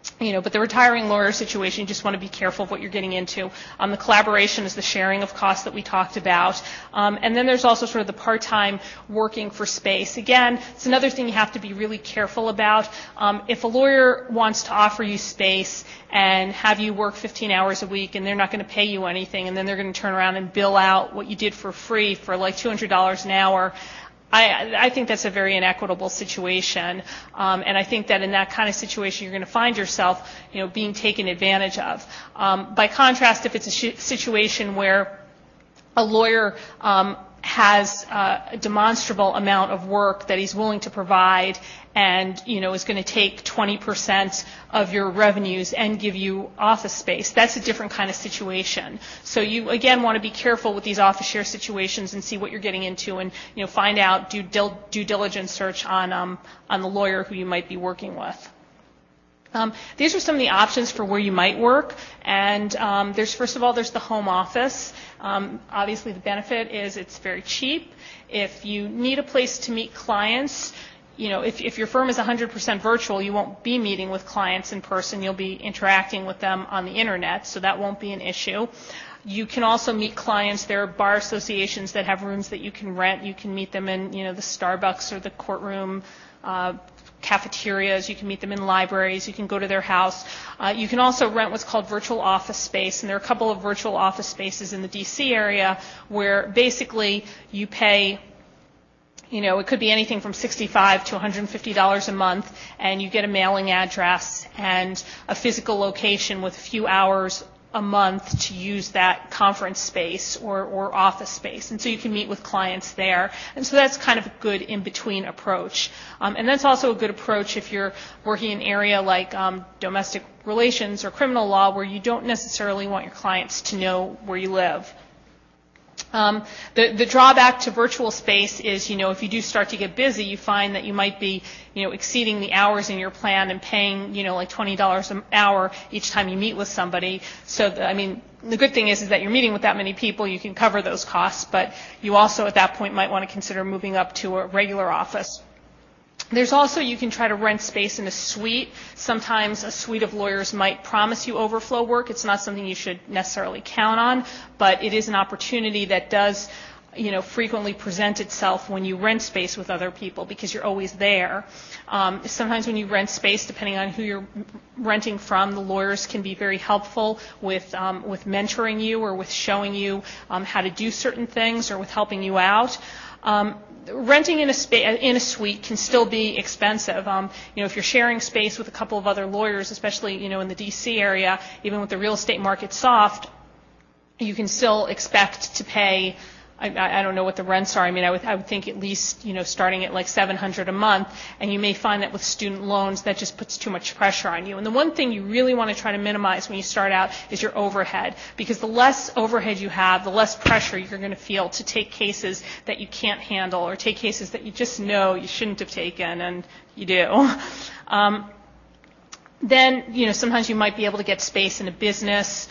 But the retiring lawyer situation, you just want to be careful of what you're getting into. The collaboration is the sharing of costs that we talked about. And then there's also sort of the part-time working for space. Again, it's another thing you have to be really careful about. If a lawyer wants to offer you space and have you work 15 hours a week and they're not going to pay you anything, and then they're going to turn around and bill out what you did for free for like $200 an hour, I think that's a very inequitable situation, and I think that in that kind of situation you're going to find yourself, being taken advantage of. By contrast, if it's a situation where a lawyer has a demonstrable amount of work that he's willing to provide and, is going to take 20% of your revenues and give you office space, that's a different kind of situation. So you, again, want to be careful with these office share situations and see what you're getting into and, find out, do due diligence search on the lawyer who you might be working with. These are some of the options for where you might work, and first of all, there's the home office. Obviously, the benefit is it's very cheap. If you need a place to meet clients, if your firm is 100% virtual, you won't be meeting with clients in person. You'll be interacting with them on the internet, so that won't be an issue. You can also meet clients. There are bar associations that have rooms that you can rent. You can meet them in, the Starbucks or the courtroom cafeterias. You can meet them in libraries. You can go to their house. You can also rent what's called virtual office space, and there are a couple of virtual office spaces in the D.C. area where basically you pay, it could be anything from $65 to $150 a month, and you get a mailing address and a physical location with a few hours a month to use that conference space or office space. And so you can meet with clients there. And so that's kind of a good in-between approach. And that's also a good approach if you're working in an area like domestic relations or criminal law where you don't necessarily want your clients to know where you live. The drawback to virtual space is, if you do start to get busy, you find that you might be, exceeding the hours in your plan and paying, like $20 an hour each time you meet with somebody. So, the good thing is that you're meeting with that many people, you can cover those costs, but you also at that point might want to consider moving up to a regular office. There's also, you can try to rent space in a suite. Sometimes a suite of lawyers might promise you overflow work. It's not something you should necessarily count on, but it is an opportunity that does, frequently present itself when you rent space with other people because you're always there. Sometimes when you rent space, depending on who you're renting from, the lawyers can be very helpful with mentoring you or with showing you how to do certain things or with helping you out. Renting in a suite can still be expensive. If you're sharing space with a couple of other lawyers, especially, in the D.C. area, even with the real estate market soft, you can still expect to pay, I don't know what the rents are. I would think at least, starting at like $700 a month, and you may find that with student loans, that just puts too much pressure on you. And the one thing you really want to try to minimize when you start out is your overhead, because the less overhead you have, the less pressure you're going to feel to take cases that you can't handle or take cases that you just know you shouldn't have taken, and you do. Then, sometimes you might be able to get space in a business.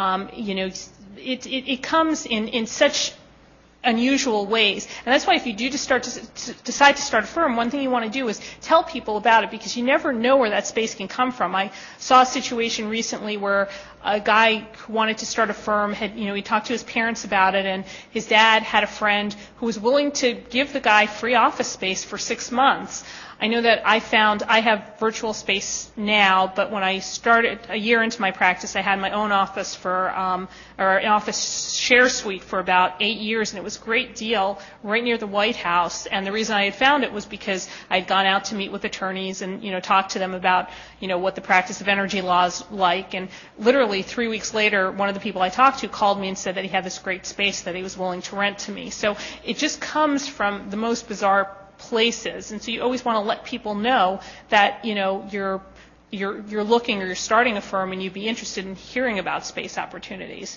It comes in such unusual ways. And that's why if you do decide to start a firm, one thing you want to do is tell people about it, because you never know where that space can come from. I saw a situation recently where a guy who wanted to start a firm he talked to his parents about it, and his dad had a friend who was willing to give the guy free office space for 6 months. I know that I have virtual space now, but when I started a year into my practice, I had my own office or an office share suite for about 8 years, and it was a great deal right near the White House. And the reason I had found it was because I had gone out to meet with attorneys and, talk to them about, what the practice of energy law is like. And literally 3 weeks later, one of the people I talked to called me and said that he had this great space that he was willing to rent to me. So it just comes from the most bizarre places, and so you always want to let people know that you're looking or you're starting a firm and you'd be interested in hearing about space opportunities.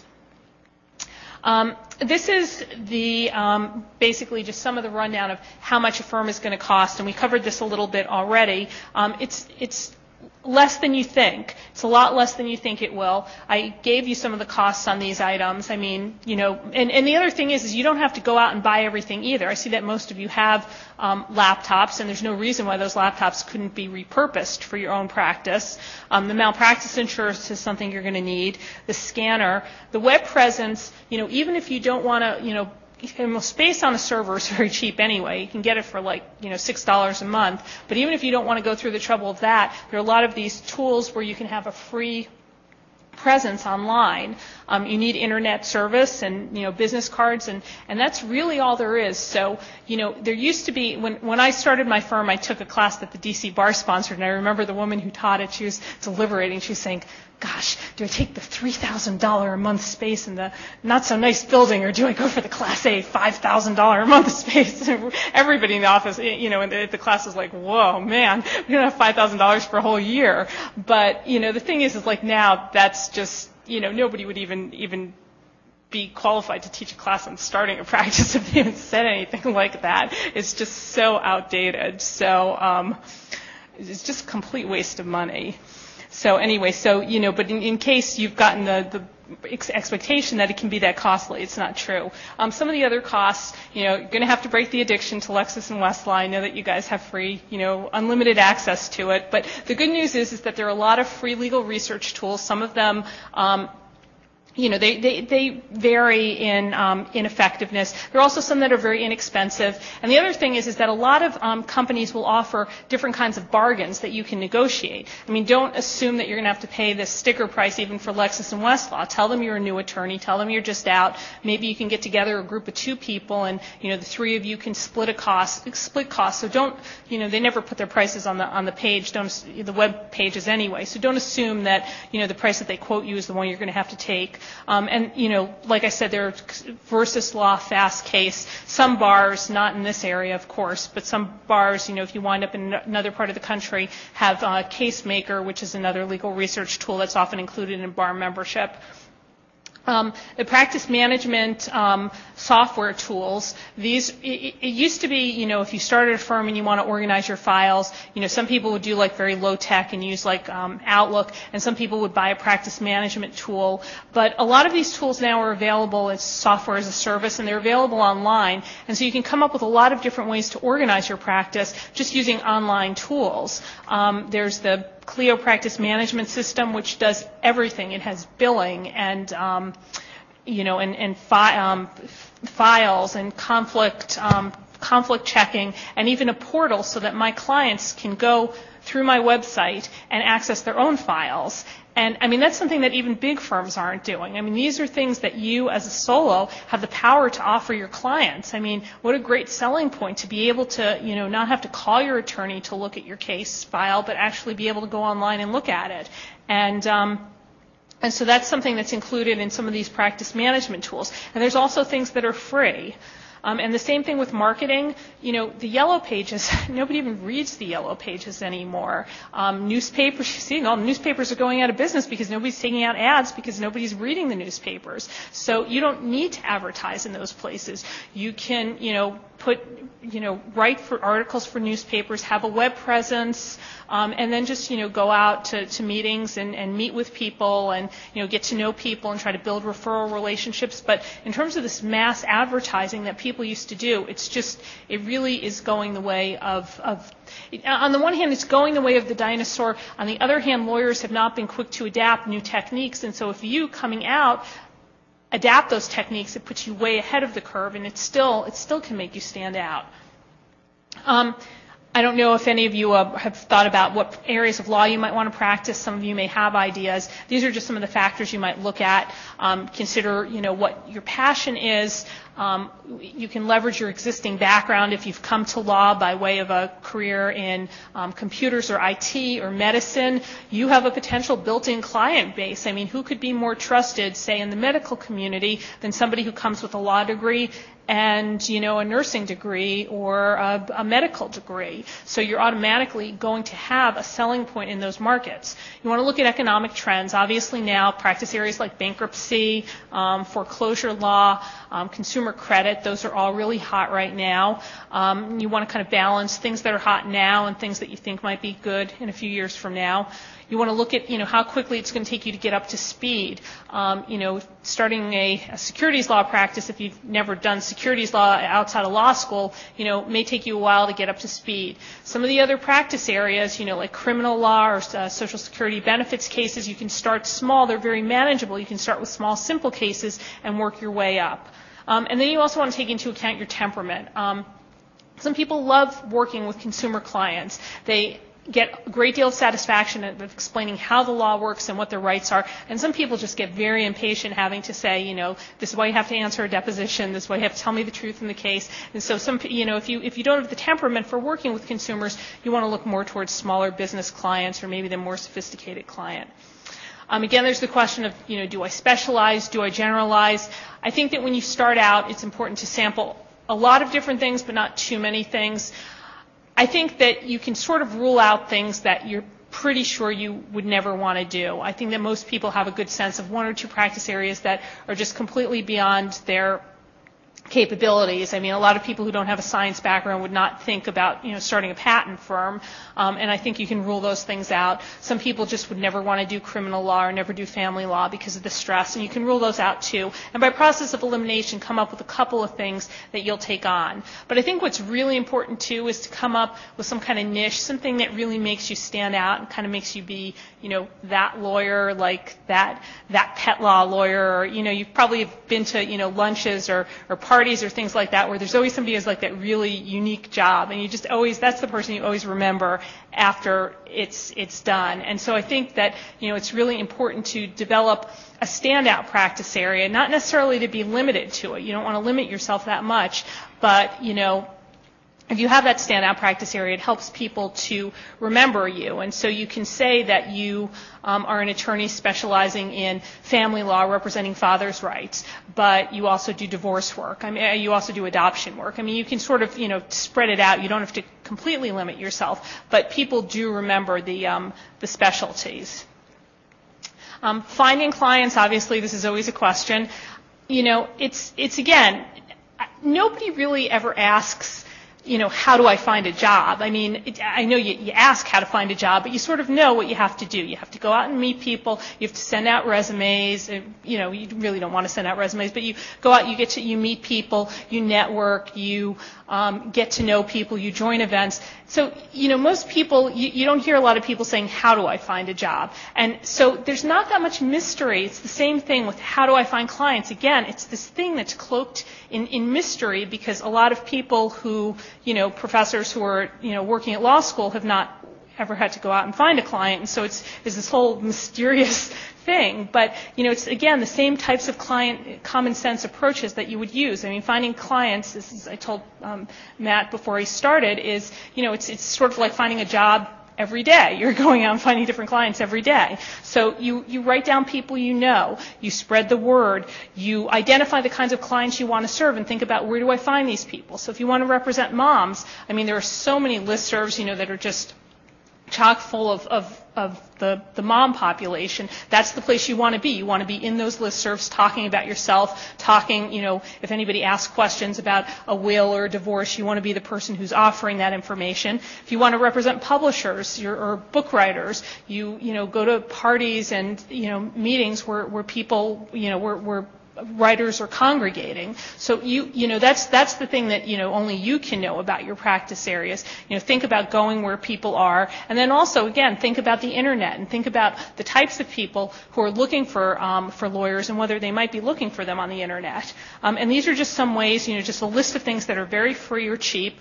This is the basically just some of the rundown of how much a firm is going to cost, and we covered this a little bit already. It's less than you think. It's a lot less than you think it will. I gave you some of the costs on these items. I mean, and the other thing is you don't have to go out and buy everything either. I see that most of you have laptops, and there's no reason why those laptops couldn't be repurposed for your own practice. The malpractice insurance is something you're going to need. The scanner, the web presence, even if you don't want to, space on a server is very cheap anyway. You can get it for $6 a month. But even if you don't want to go through the trouble of that, there are a lot of these tools where you can have a free presence online. You need internet service and business cards, and that's really all there is. So there used to be when I started my firm, I took a class that the DC Bar sponsored, and I remember the woman who taught it. She was deliberating. She was saying, "Gosh, do I take the $3,000 a month space in the not so nice building, or do I go for the Class A $5,000 a month space?" Everybody in the office, the class was like, "Whoa, man, we don't have $5,000 for a whole year." But the thing is like now that's just nobody would even be qualified to teach a class on starting a practice if they even said anything like that. It's just so outdated. So it's just a complete waste of money. So anyway, but in case you've gotten the expectation that it can be that costly, it's not true. Some of the other costs, you're going to have to break the addiction to Lexis and Westlaw. I know that you guys have free, unlimited access to it. But the good news is that there are a lot of free legal research tools. Some of them they vary in effectiveness. There are also some that are very inexpensive. And the other thing is that a lot of companies will offer different kinds of bargains that you can negotiate. I mean, don't assume that you're going to have to pay this sticker price even for Lexis and Westlaw. Tell them you're a new attorney. Tell them you're just out. Maybe you can get together a group of 2 people, and the 3 of you can split costs. So don't, they never put their prices on the page, the web pages anyway. So don't assume that the price that they quote you is the one you're going to have to take. And like I said, there are Versus Law, Fast Case. Some bars, not in this area, of course, but some bars, if you wind up in another part of the country, have CaseMaker, which is another legal research tool that's often included in bar membership. The practice management software tools, it used to be, if you started a firm and you want to organize your files, some people would do very low tech and use Outlook, and some people would buy a practice management tool. But a lot of these tools now are available as software as a service, and they're available online. And so you can come up with a lot of different ways to organize your practice just using online tools. There's the Clio Practice Management System, which does everything. It has billing and files and conflict checking, and even a portal so that my clients can go through my website and access their own files. And I mean, that's something that even big firms aren't doing. I mean, these are things that you as a solo have the power to offer your clients. I mean, what a great selling point to be able to, not have to call your attorney to look at your case file, but actually be able to go online and look at it. And so that's something that's included in some of these practice management tools. And there's also things that are free. And the same thing with marketing. The yellow pages, nobody even reads the yellow pages anymore. Newspapers, you see, all newspapers are going out of business because nobody's taking out ads because nobody's reading the newspapers. So you don't need to advertise in those places. You can, write for articles for newspapers, have a web presence, and then just, go out to meetings and meet with people and, get to know people and try to build referral relationships. But in terms of this mass advertising that people used to do, it really is going the way of on the one hand, it's going the way of the dinosaur. On the other hand, lawyers have not been quick to adapt new techniques. And so if you coming out adapt those techniques, it puts you way ahead of the curve, and it still can make you stand out. I don't know if any of you have thought about what areas of law you might want to practice. Some of you may have ideas. These are just some of the factors you might look at. Consider, what your passion is. You can leverage your existing background if you've come to law by way of a career in computers or IT or medicine. You have a potential built-in client base. I mean, who could be more trusted, say, in the medical community than somebody who comes with a law degree and, a nursing degree or a medical degree. So you're automatically going to have a selling point in those markets. You want to look at economic trends. Obviously now, practice areas like bankruptcy, foreclosure law, consumer consumer credit. Those are all really hot right now. You want to kind of balance things that are hot now and things that you think might be good in a few years from now. You want to look at, how quickly it's going to take you to get up to speed. Starting a securities law practice, if you've never done securities law outside of law school, may take you a while to get up to speed. Some of the other practice areas, like criminal law or Social Security benefits cases, you can start small. They're very manageable. You can start with small, simple cases and work your way up. And then you also want to take into account your temperament. Some people love working with consumer clients. They get a great deal of satisfaction of explaining how the law works and what their rights are. And some people just get very impatient having to say, this is why you have to answer a deposition, this is why you have to tell me the truth in the case. And so if you don't have the temperament for working with consumers, you want to look more towards smaller business clients or maybe the more sophisticated client. Again, there's the question of, do I specialize? Do I generalize? I think that when you start out, it's important to sample a lot of different things, but not too many things. I think that you can sort of rule out things that you're pretty sure you would never want to do. I think that most people have a good sense of one or two practice areas that are just completely beyond their capabilities. I mean, a lot of people who don't have a science background would not think about, starting a patent firm, and I think you can rule those things out. Some people just would never want to do criminal law or never do family law because of the stress, and you can rule those out too. And by process of elimination, come up with a couple of things that you'll take on. But I think what's really important too is to come up with some kind of niche, something that really makes you stand out and kind of makes you be, that lawyer, like that pet law lawyer, or, you've probably been to, lunches or parties or things like that where there's always somebody who has like that really unique job, and you just always, that's the person you always remember after it's done. And so I think that, it's really important to develop a standout practice area, not necessarily to be limited to it. You don't want to limit yourself that much, but, if you have that standout practice area, it helps people to remember you. And so you can say that you are an attorney specializing in family law representing fathers' rights, but you also do divorce work. I mean, you also do adoption work. I mean, you can sort of, spread it out. You don't have to completely limit yourself, but people do remember the specialties. Finding clients, obviously, this is always a question. It's again, nobody really ever asks, how do I find a job? I mean, I know you ask how to find a job, but you sort of know what you have to do. You have to go out and meet people. You have to send out resumes. You really don't want to send out resumes, but you go out, you meet people, you network, you get to know people, you join events. So, most people, you don't hear a lot of people saying, how do I find a job? And so there's not that much mystery. It's the same thing with how do I find clients? Again, it's this thing that's cloaked in mystery because a lot of people who, professors who are, working at law school have not ever had to go out and find a client. And so it's this whole mysterious thing. But, it's, again, the same types of common sense approaches that you would use. I mean, finding clients, this is, I told Matt before he started, is, it's sort of like finding a job every day. You're going out and finding different clients every day. So you write down people you spread the word, you identify the kinds of clients you want to serve and think about where do I find these people. So if you want to represent moms, I mean, there are so many listservs, that are just chock full of the mom population. That's the place you want to be. You want to be in those listservs talking about yourself, talking, if anybody asks questions about a will or a divorce, you want to be the person who's offering that information. If you want to represent publishers or book writers, you go to parties and, meetings where people, where writers are congregating. So that's the thing that only you can know about your practice areas. Think about going where people are, and then also again think about the internet and think about the types of people who are looking for lawyers and whether they might be looking for them on the internet. And these are just some ways, just a list of things that are very free or cheap.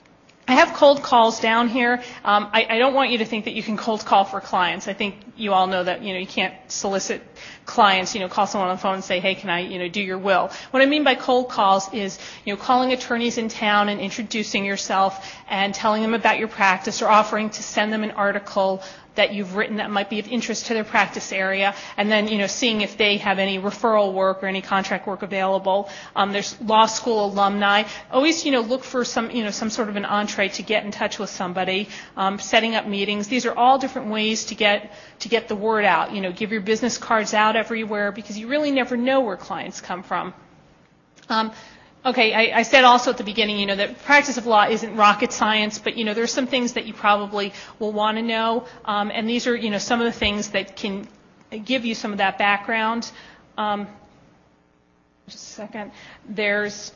I have cold calls down here. I don't want you to think that you can cold call for clients. I think you all know that, you can't solicit clients, call someone on the phone and say, hey, can I, do your will? What I mean by cold calls is, calling attorneys in town and introducing yourself and telling them about your practice or offering to send them an article that you've written that might be of interest to their practice area, and then, seeing if they have any referral work or any contract work available. There's law school alumni. Always, look for some sort of an entree to get in touch with somebody. Setting up meetings. These are all different ways to get the word out. Give your business cards out everywhere because you really never know where clients come from. Okay, I said also at the beginning, that practice of law isn't rocket science, but, there's some things that you probably will want to know. And these are, some of the things that can give you some of that background. Just a second. There's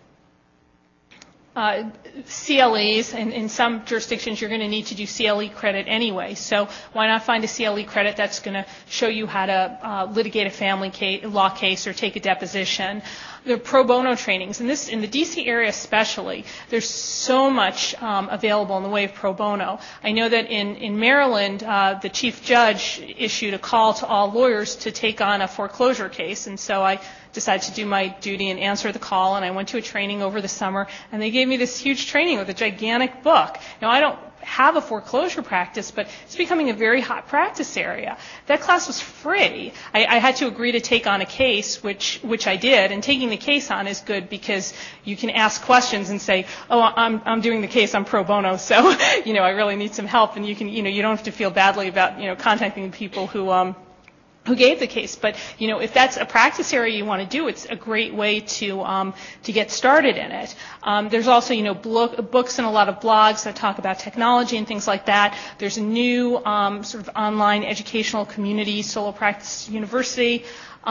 CLEs, and in some jurisdictions you're going to need to do CLE credit anyway. So why not find a CLE credit that's going to show you how to litigate a family law case or take a deposition. There are pro bono trainings, and this in the DC area especially. There's so much available in the way of pro bono. I know that in Maryland, the chief judge issued a call to all lawyers to take on a foreclosure case, and so I decided to do my duty and answer the call, and I went to a training over the summer, and they gave me this huge training with a gigantic book. Now, I don't have a foreclosure practice, but it's becoming a very hot practice area. That class was free. I had to agree to take on a case, which I did, and taking the case on is good because you can ask questions and say, oh, I'm doing the case, I'm pro bono, so, I really need some help, and you can, you don't have to feel badly about, contacting people who gave the case. But, if that's a practice area you want to do, it's a great way to get started in it. There's also, books and a lot of blogs that talk about technology and things like that. There's a new sort of online educational community, Solo Practice University,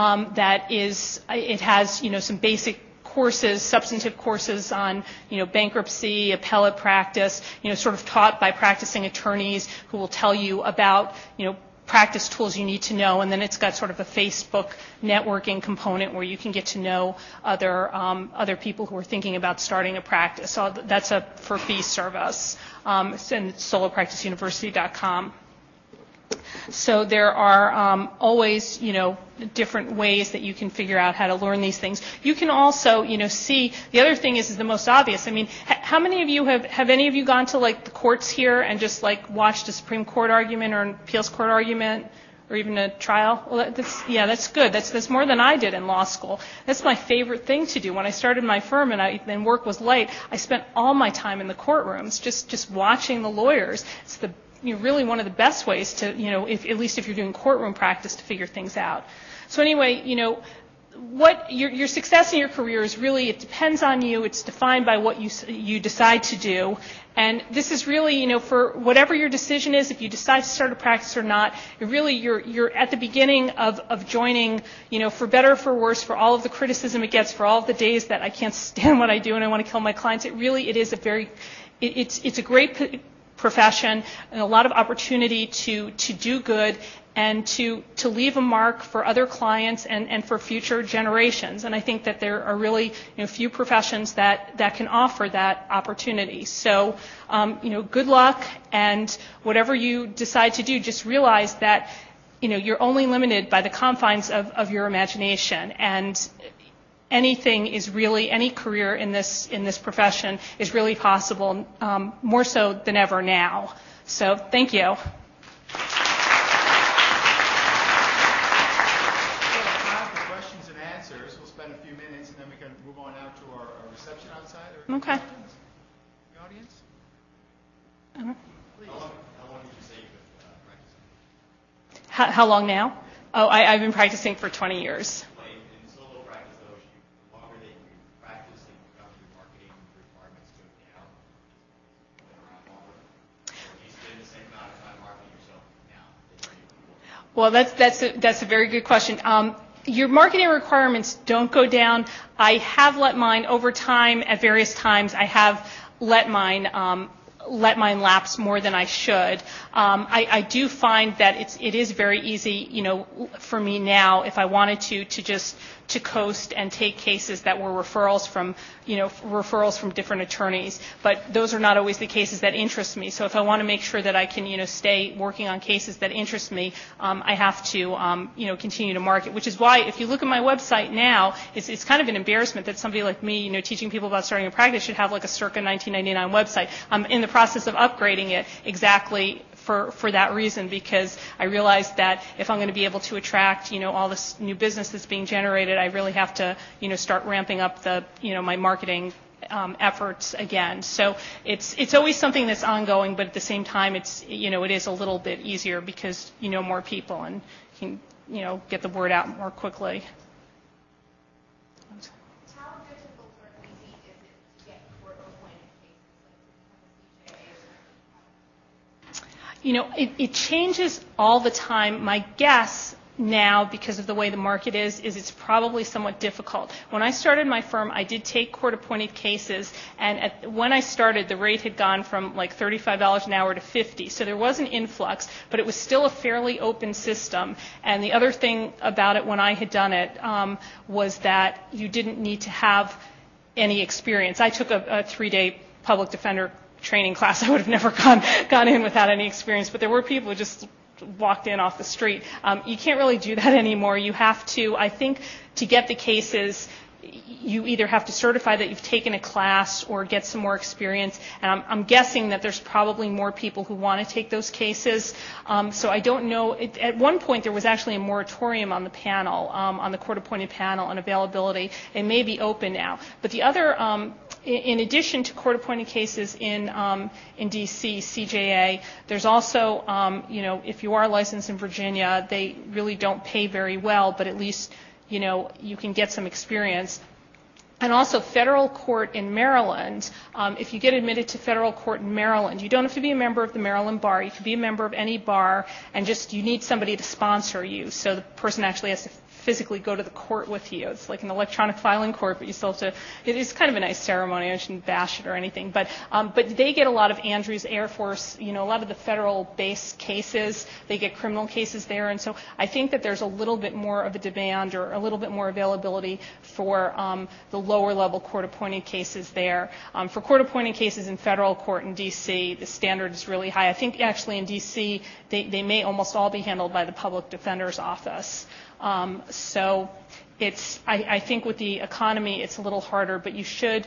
it has, some basic courses, substantive courses on, bankruptcy, appellate practice, sort of taught by practicing attorneys who will tell you about, practice tools you need to know, and then it's got sort of a Facebook networking component where you can get to know other people who are thinking about starting a practice. So that's a for fee service. It's in solopracticeuniversity.com. So there are always, different ways that you can figure out how to learn these things. You can also, see, the other thing is the most obvious. I mean, how many of you have any of you gone to the courts here and just watched a Supreme Court argument or an appeals court argument or even a trial? Well, that's good. That's more than I did in law school. That's my favorite thing to do. When I started my firm and work was light, I spent all my time in the courtrooms just watching the lawyers. It's really one of the best ways to, at least if you're doing courtroom practice, to figure things out. So anyway, what your success in your career is really, it depends on you. It's defined by what you decide to do. And this is really, for whatever your decision is, if you decide to start a practice or not, you're at the beginning of joining, for better or for worse, for all of the criticism it gets, for all of the days that I can't stand what I do and I want to kill my clients. It's a great profession and a lot of opportunity to do good and to leave a mark for other clients and for future generations. And I think that there are really few professions that can offer that opportunity. So good luck, and whatever you decide to do, just realize that you're only limited by the confines of your imagination, and any career in this profession is really possible, more so than ever now. So thank you. Questions and answers. We'll spend a few minutes and then we can move on out to our reception outside. Okay. The audience? Please. How long did you say you've been practicing? How long now? Oh, I've been practicing for 20 years. In solo practice, though, the longer that you practice and your marketing requirements go down, you've been around longer. You spend the same amount of time marketing yourself now that you do before. Well, that's a very good question. Your marketing requirements don't go down. I have let mine over time at various times. I have let mine lapse more than I should. I do find that it is very easy, for me now, if I wanted to just to coast and take cases that were referrals from different attorneys. But those are not always the cases that interest me. So if I want to make sure that I can, stay working on cases that interest me, I have to, continue to market. Which is why, if you look at my website now, it's kind of an embarrassment that somebody like me, teaching people about starting a practice, should have like a circa 1999 website. I'm in the process of upgrading it exactly for that reason, because I realized that if I'm going to be able to attract, all this new business that's being generated, I really have to, start ramping up my marketing efforts again. So it's always something that's ongoing, but at the same time, it is a little bit easier because you know more people and can, get the word out more quickly. How difficult are these It changes all the time. My guess now, because of the way the market is it's probably somewhat difficult. When I started my firm, I did take court-appointed cases, and when I started, the rate had gone from like $35 an hour to $50. So there was an influx, but it was still a fairly open system. And the other thing about it when I had done it was that you didn't need to have any experience. I took a 3-day public defender training class. I would have never gone in without any experience, but there were people who just walked in off the street. You can't really do that anymore. You have to, I think, to get the cases, you either have to certify that you've taken a class or get some more experience. And I'm guessing that there's probably more people who want to take those cases. So I don't know. At one point, there was actually a moratorium on the panel, on the court-appointed panel on availability. It may be open now. But the other, in addition to court-appointed cases in D.C., CJA, there's also, if you are licensed in Virginia, they really don't pay very well, but at least, you can get some experience. And also federal court in Maryland, if you get admitted to federal court in Maryland, you don't have to be a member of the Maryland bar. You can be a member of any bar, and just you need somebody to sponsor you. So the person actually has to physically go to the court with you. It's like an electronic filing court, but you still have to. It is kind of a nice ceremony. I shouldn't bash it or anything, but they get a lot of Andrews Air Force. A lot of the federal-based cases. They get criminal cases there, and so I think that there's a little bit more of a demand or a little bit more availability for the lower-level court-appointed cases there. For court-appointed cases in federal court in D.C., the standard is really high. I think actually in D.C. they may almost all be handled by the public defender's office. So I think with the economy, it's a little harder, but you should,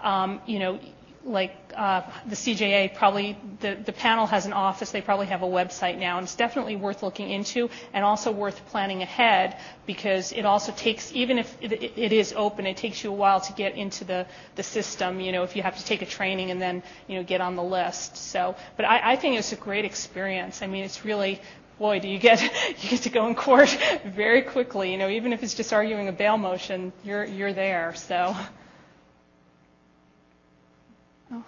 like the CJA probably, the panel has an office, they probably have a website now, and it's definitely worth looking into and also worth planning ahead because it also takes, even if it is open, it takes you a while to get into the system, if you have to take a training and then, get on the list. So, but I think it's a great experience. I mean, it's really, boy, do you get to go in court very quickly. Even if it's just arguing a bail motion, you're there. So. Oh.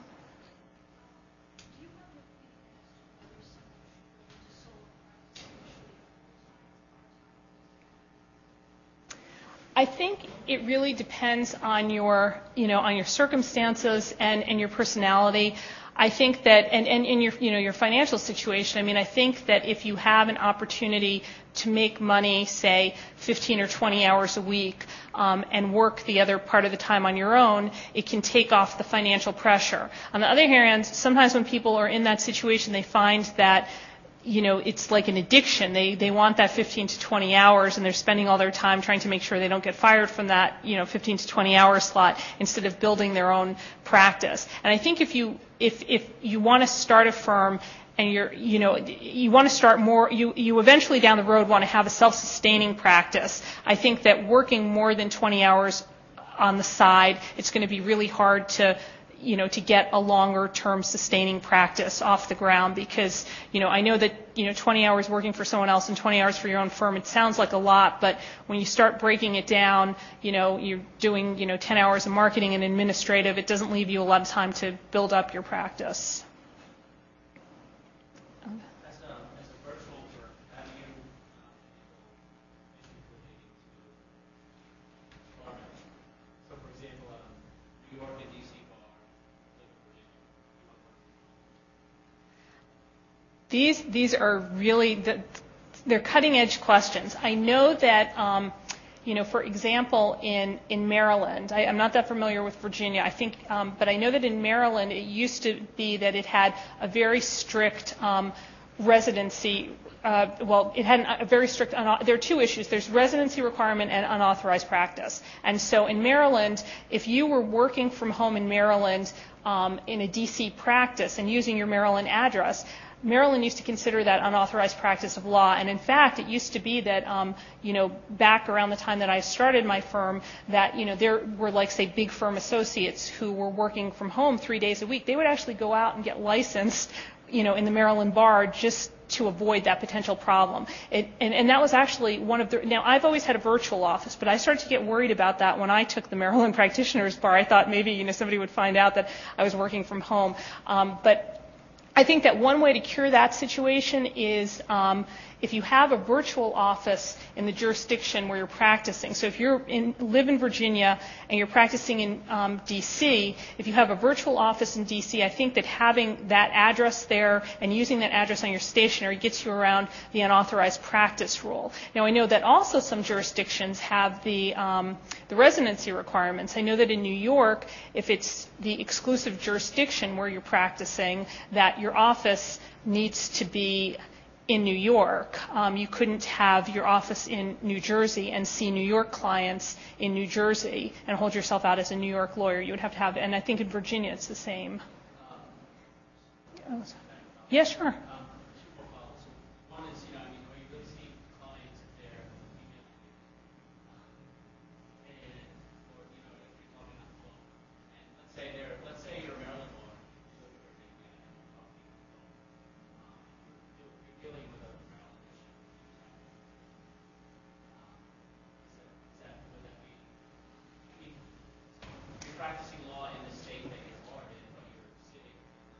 I think it really depends on your, on your circumstances and your personality. I think that, and in your financial situation, I mean, I think that if you have an opportunity to make money, say 15 or 20 hours a week, and work the other part of the time on your own, it can take off the financial pressure. On the other hand, sometimes when people are in that situation, they find that it's like an addiction. They want that 15 to 20 hours, and they're spending all their time trying to make sure they don't get fired from that, 15 to 20 hour slot instead of building their own practice. And I think if you want to start a firm and you want to start more, you eventually down the road want to have a self-sustaining practice. I think that working more than 20 hours on the side, it's going to be really hard to get a longer-term sustaining practice off the ground because, I know that, 20 hours working for someone else and 20 hours for your own firm, it sounds like a lot, but when you start breaking it down, you're doing, 10 hours of marketing and administrative, it doesn't leave you a lot of time to build up your practice. As a virtual work, have you so for example, New York and DC bar, These are really, they're cutting edge questions. I know that, for example, in Maryland, I'm not that familiar with Virginia, I think, but I know that in Maryland it used to be that it had a very strict residency. It had a very strict, there are two issues. There's residency requirement and unauthorized practice. And so in Maryland, if you were working from home in Maryland in a DC practice and using your Maryland address, Maryland used to consider that unauthorized practice of law, and in fact, it used to be that, back around the time that I started my firm, that, there were like, say, big firm associates who were working from home 3 days a week. They would actually go out and get licensed, in the Maryland bar just to avoid that potential problem. And that was actually one of the, now I've always had a virtual office, but I started to get worried about that when I took the Maryland practitioner's bar. I thought maybe, somebody would find out that I was working from home. But I think that one way to cure that situation is if you have a virtual office in the jurisdiction where you're practicing. So if you live in Virginia and you're practicing in D.C., if you have a virtual office in D.C., I think that having that address there and using that address on your stationery gets you around the unauthorized practice rule. Now, I know that also some jurisdictions have the residency requirements. I know that in New York, if it's the exclusive jurisdiction where you're practicing, that your office needs to be in New York. You couldn't have your office in New Jersey and see New York clients in New Jersey and hold yourself out as a New York lawyer. You would have to have, and I think in Virginia it's the same. Yeah, sure. One is, are you really seeing clients if they're and or if you're talking on the phone, and let's say you're a Maryland lawyer, you're dealing with a Maryland issue. Would that be? I mean, you're practicing law in the state that you're born in, but you're sitting.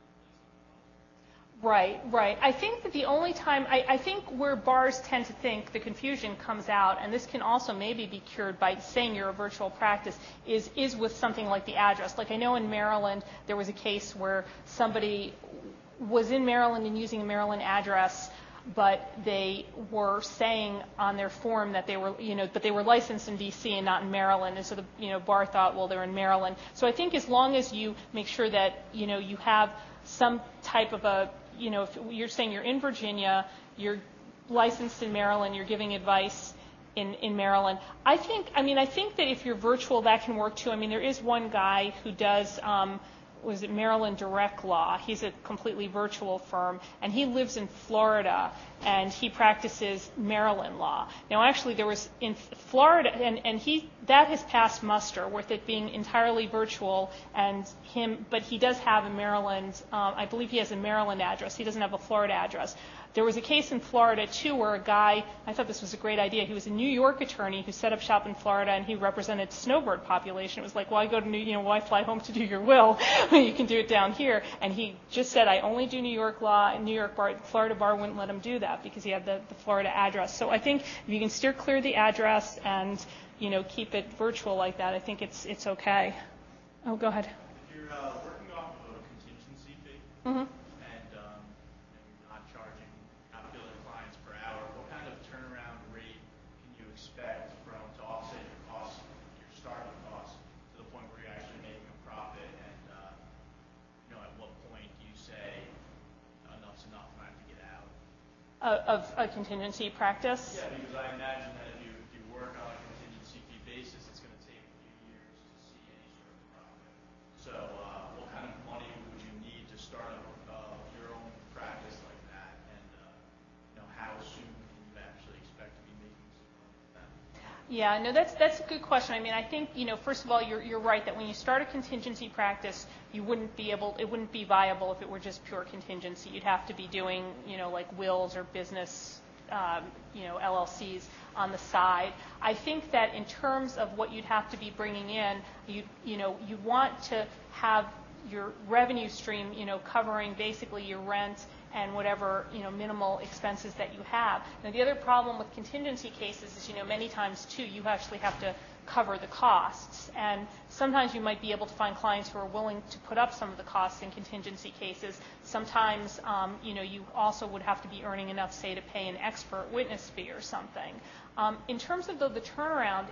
Right. I think that the only time, I think where bars tend to think the confusion comes out, and this can also maybe be cured by saying you're a virtual practice, is with something like the address. Like I know in Maryland, there was a case where somebody was in Maryland and using a Maryland address, but they were saying on their form that they were, but they were licensed in D.C. and not in Maryland, and so the bar thought, well, they're in Maryland. So I think as long as you make sure that, you have some type of a, if you're saying you're in Virginia, you're licensed in Maryland, you're giving advice in Maryland. I think that if you're virtual, that can work too. I mean, there is one guy who does, was it Maryland Direct Law? He's a completely virtual firm, and he lives in Florida, and he practices Maryland law. Now, actually, there was in Florida, and that has passed muster with it being entirely virtual, but he does have a Maryland, I believe he has a Maryland address. He doesn't have a Florida address. There was a case in Florida, too, where a guy, I thought this was a great idea, he was a New York attorney who set up shop in Florida, and he represented snowbird population. It was like, why go to why fly home to do your will when you can do it down here? And he just said, I only do New York law, and New York bar, Florida bar wouldn't let him do that because he had the Florida address. So I think if you can steer clear the address and, keep it virtual like that, I think it's okay. Oh, go ahead. If you're working off of a contingency fee, Mm-hmm. and you're not charging, not billing clients per hour, what kind of turnaround rate can you expect to offset your costs, your starting costs, to the point where you're actually making a profit? And at what point do you say enough's enough and I have to get out? Of a contingency practice? Yeah, because I imagine that if you work on a contingency fee basis, it's going to take a few years to see any sort of profit. So what kind of money would you need to start your own practice like that? And how soon can you actually expect to be making some money with that? Yeah, no, that's a good question. I mean, I think, first of all, you're right that when you start a contingency practice, it wouldn't be viable if it were just pure contingency. You'd have to be doing, like wills or business, LLCs on the side. I think that in terms of what you'd have to be bringing in, you want to have your revenue stream, covering basically your rent and whatever, minimal expenses that you have. Now, the other problem with contingency cases is, many times, too, you actually have to cover the costs. And sometimes you might be able to find clients who are willing to put up some of the costs in contingency cases. Sometimes, you also would have to be earning enough, say, to pay an expert witness fee or something. In terms of the turnaround,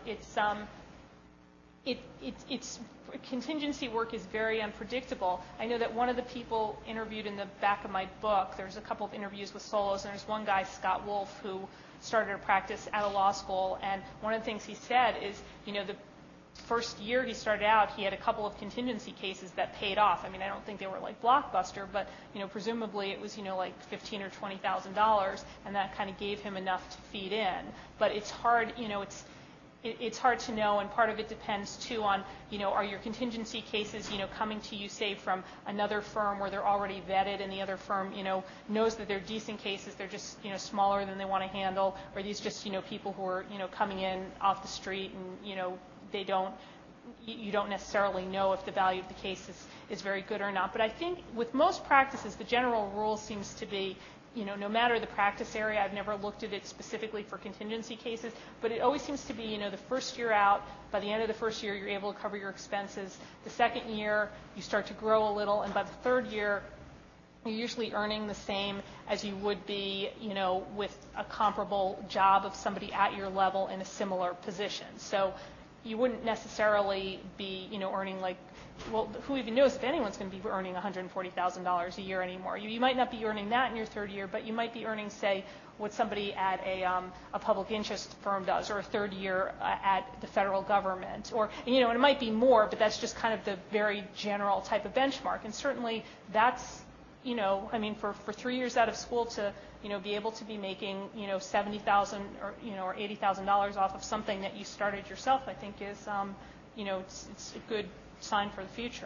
it's contingency work is very unpredictable. I know that one of the people interviewed in the back of my book, there's a couple of interviews with solos, and there's one guy, Scott Wolf, who started a practice at a law school, and one of the things he said is, the first year he started out, he had a couple of contingency cases that paid off. I mean, I don't think they were like blockbuster, but, presumably it was, like $15,000 or $20,000, and that kind of gave him enough to feed in. But it's hard, it's hard to know, and part of it depends, too, on, are your contingency cases, coming to you, say, from another firm where they're already vetted and the other firm, knows that they're decent cases, they're just, smaller than they want to handle, or these just, people who are, coming in off the street and, they don't you don't necessarily know if the value of the case is very good or not. But I think with most practices, the general rule seems to be, no matter the practice area, I've never looked at it specifically for contingency cases, but it always seems to be, the first year out, by the end of the first year, you're able to cover your expenses. The second year, you start to grow a little, and by the third year, you're usually earning the same as you would be, with a comparable job of somebody at your level in a similar position. So you wouldn't necessarily be, earning who even knows if anyone's going to be earning $140,000 a year anymore. You might not be earning that in your third year, but you might be earning, say, what somebody at a public interest firm does, or a third year at the federal government, or, and it might be more, but that's just kind of the very general type of benchmark. And certainly that's, for 3 years out of school to, be able to be making, $70,000 or $80,000 off of something that you started yourself, I think is, it's a good sign for the future.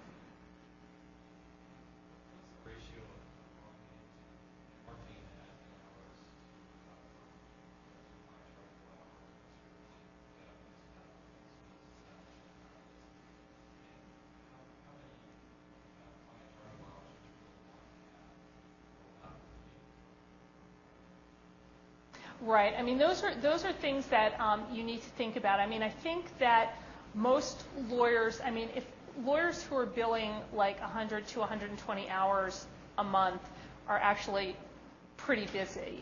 Right. Those are things that you need to think about. I think that most lawyers, if lawyers who are billing like 100 to 120 hours a month are actually pretty busy.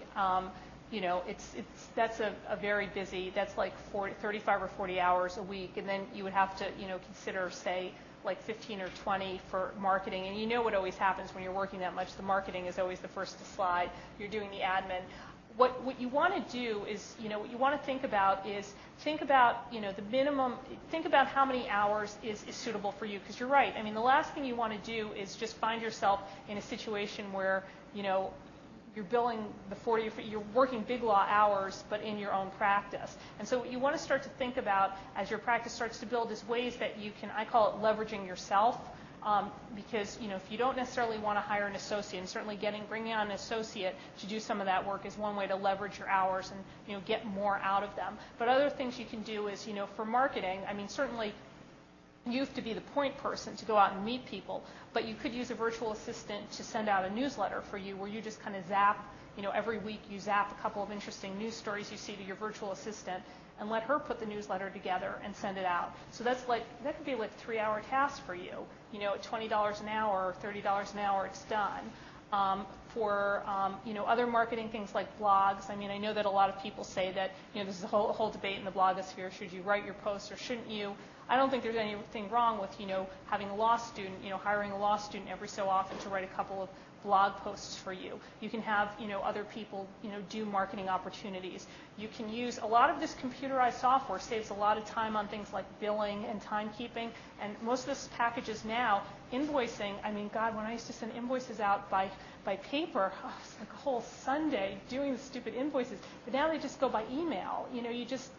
That's a very busy. That's like 35 or 40 hours a week, and then you would have to, consider, say, like 15 or 20 for marketing. And what always happens when you're working that much? The marketing is always the first to slide. You're doing the admin. What you want to do is, what you want to think about the minimum, think about how many hours is suitable for you, because you're right. The last thing you want to do is just find yourself in a situation where, you're billing you're working big law hours, but in your own practice. And so what you want to start to think about as your practice starts to build is ways that you can, I call it leveraging yourself. Because if you don't necessarily want to hire an associate, and certainly bringing on an associate to do some of that work is one way to leverage your hours and get more out of them. But other things you can do is for marketing. Certainly you have to be the point person to go out and meet people, but you could use a virtual assistant to send out a newsletter for you, where you just kind of zap. Every week you zap a couple of interesting news stories you see to your virtual assistant, and let her put the newsletter together and send it out. So that could be like a 3-hour task for you. At $20 an hour or $30 an hour, it's done. For other marketing things like blogs, I know that a lot of people say that there's a whole debate in the blogosphere. Should you write your posts or shouldn't you? I don't think there's anything wrong with having a law student, hiring a law student every so often to write a couple of blog posts for you. You can have other people do marketing opportunities. You can use a lot of this computerized software, saves a lot of time on things like billing and timekeeping, and most of this packages now, invoicing. God, when I used to send invoices out by paper, it's like a whole Sunday doing the stupid invoices. But now they just go by email. You just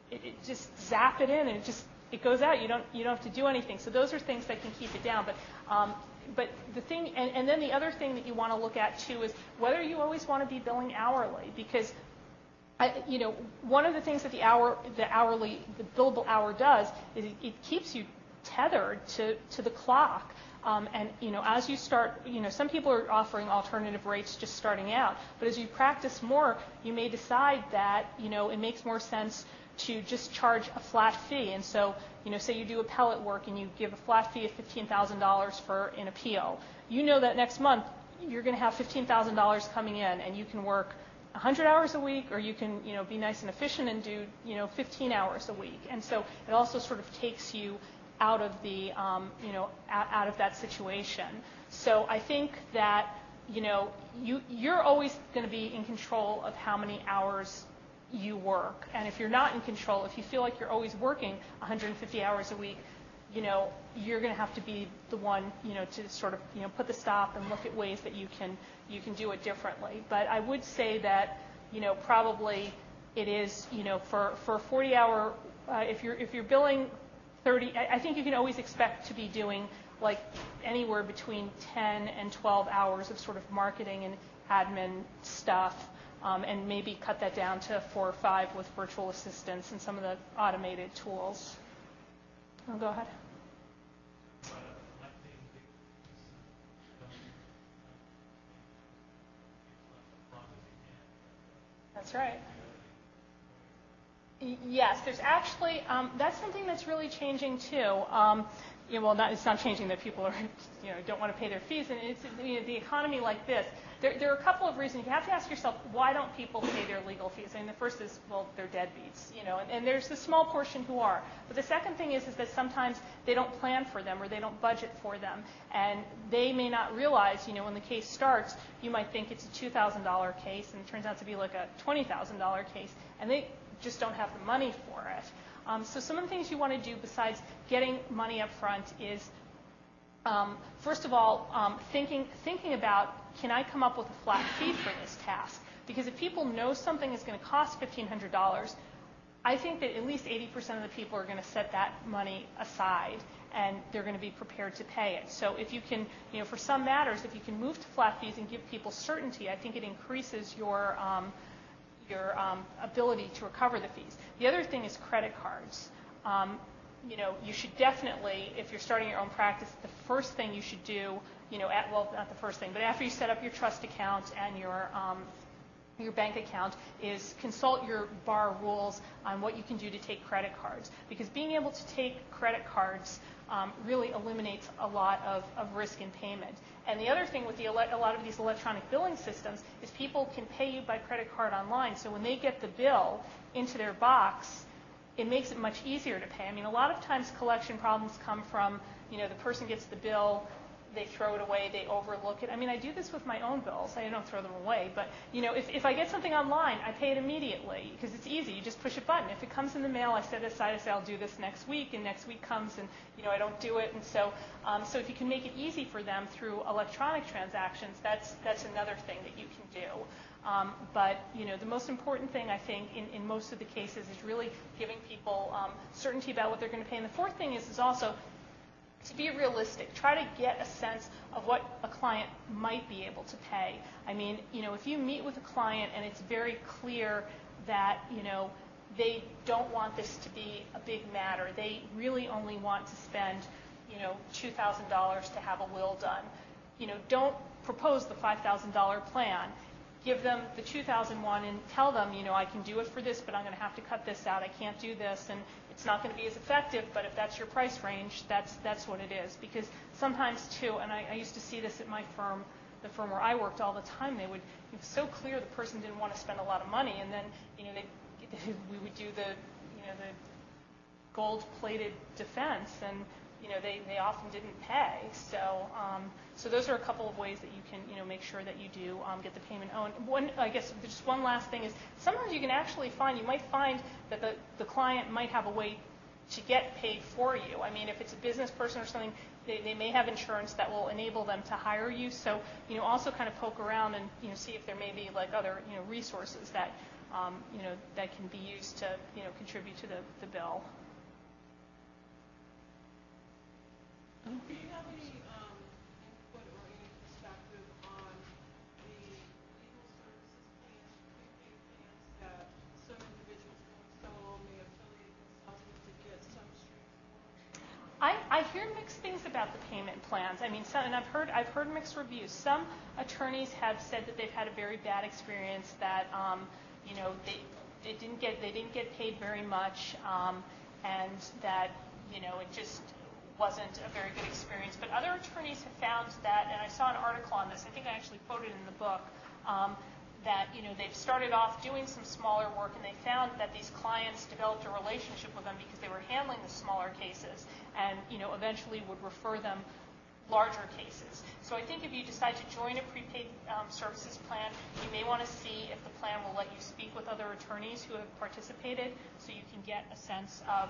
zap it in and it goes out. You don't have to do anything. So those are things that can keep it down. But the thing, and then the other thing that you want to look at too is whether you always want to be billing hourly, because one of the things that the billable hour does is it keeps you tethered to the clock. And as you start, some people are offering alternative rates just starting out, but as you practice more, you may decide that it makes more sense to just charge a flat fee. And so, say you do appellate work and you give a flat fee of $15,000 for an appeal. That next month you're going to have $15,000 coming in, and you can work 100 hours a week, or you can, be nice and efficient and do, 15 hours a week. And so it also sort of takes you out of the, out of that situation. So I think that, you're always going to be in control of how many hours you work. And if you're not in control, if you feel like you're always working 150 hours a week, you're going to have to be the one, to sort of, put the stop and look at ways that you can do it differently. But I would say that, probably it is, for a 40-hour, if you're billing 30, I think you can always expect to be doing like anywhere between 10 and 12 hours of sort of marketing and admin stuff. And maybe cut that down to 4 or 5 with virtual assistants and some of the automated tools. Oh, go ahead. That's right. Yes, there's actually, that's something that's really changing too. It's not changing that people are, don't want to pay their fees, and it's the economy like this. There are a couple of reasons. You have to ask yourself, why don't people pay their legal fees? I mean, the first is, well, they're deadbeats, and there's a small portion who are. But the second thing is that sometimes they don't plan for them or they don't budget for them, and they may not realize, when the case starts, you might think it's a $2,000 case, and it turns out to be like a $20,000 case, and they just don't have the money for it. So some of the things you want to do besides getting money up front is, first of all, thinking about, can I come up with a flat fee for this task? Because if people know something is going to cost $1,500, I think that at least 80% of the people are going to set that money aside, and they're going to be prepared to pay it. So if you can, for some matters, if you can move to flat fees and give people certainty, I think it increases your ability to recover the fees. The other thing is credit cards. You should definitely, if you're starting your own practice, the first thing you should do, not the first thing, but after you set up your trust account and your bank account, is consult your bar rules on what you can do to take credit cards. Because being able to take credit cards really eliminates a lot of risk in payment. And the other thing with a lot of these electronic billing systems is people can pay you by credit card online. So when they get the bill into their box, it makes it much easier to pay. I mean, a lot of times collection problems come from, the person gets the bill, they throw it away, they overlook it. I mean, I do this with my own bills. I don't throw them away, but if I get something online, I pay it immediately because it's easy. You just push a button. If it comes in the mail, I set it aside. I say I'll do this next week, and next week comes, and I don't do it. And so if you can make it easy for them through electronic transactions, that's another thing that you can do. But the most important thing I think in most of the cases is really giving people certainty about what they're going to pay. And the fourth thing is also to be realistic. Try to get a sense of what a client might be able to pay. I mean, if you meet with a client and it's very clear that, they don't want this to be a big matter. They really only want to spend, $2,000 to have a will done. Don't propose the $5,000 plan. Give them the $2,001 and tell them, I can do it for this, but I'm going to have to cut this out. I can't do this, and it's not going to be as effective, but if that's your price range, that's what it is. Because sometimes, too, and I used to see this at my firm, the firm where I worked all the time, it was so clear the person didn't want to spend a lot of money, and then, we would do the gold-plated defense, and, they often didn't pay. So those are a couple of ways that you can, make sure that you do get the payment owed. Just one last thing is sometimes you can actually you might find that the client might have a way to get paid for you. I mean, if it's a business person or something, they may have insurance that will enable them to hire you. So, also kind of poke around and, see if there may be like other, resources that, that can be used to, contribute to the bill. Do you have any input or any perspective on the legal services plans, prepaid plans that some individuals going solo may affiliate themselves with to get some streams for? I hear mixed things about the payment plans. I mean, and I've heard mixed reviews. Some attorneys have said that they've had a very bad experience, that they didn't get paid very much, and that it just wasn't a very good experience. But other attorneys have found that, and I saw an article on this, I think I actually quoted in the book, that they've started off doing some smaller work, and they found that these clients developed a relationship with them because they were handling the smaller cases, and eventually would refer them larger cases. So I think if you decide to join a prepaid services plan, you may want to see if the plan will let you speak with other attorneys who have participated, so you can get a sense of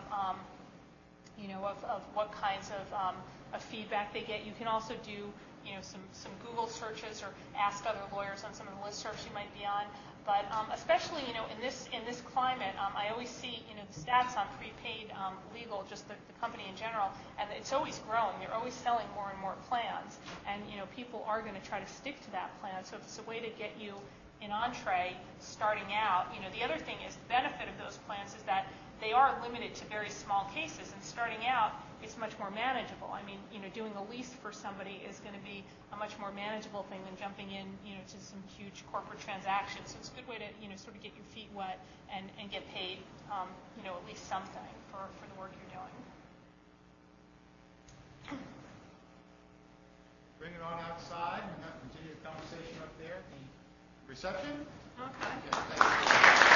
of what kinds of feedback they get. You can also do, some Google searches or ask other lawyers on some of the listservs you might be on. But especially, in this climate, I always see, the stats on prepaid legal, just the company in general, and it's always growing. They're always selling more and more plans, and people are going to try to stick to that plan. So if it's a way to get you an entree starting out, the other thing is the benefit of those plans is that they are limited to very small cases, and starting out, it's much more manageable. I mean, doing a lease for somebody is going to be a much more manageable thing than jumping in, to some huge corporate transaction. So it's a good way to, sort of get your feet wet and get paid, at least something for the work you're doing. Bring it on outside and continue the conversation up there at the reception. Okay. Okay, thank you.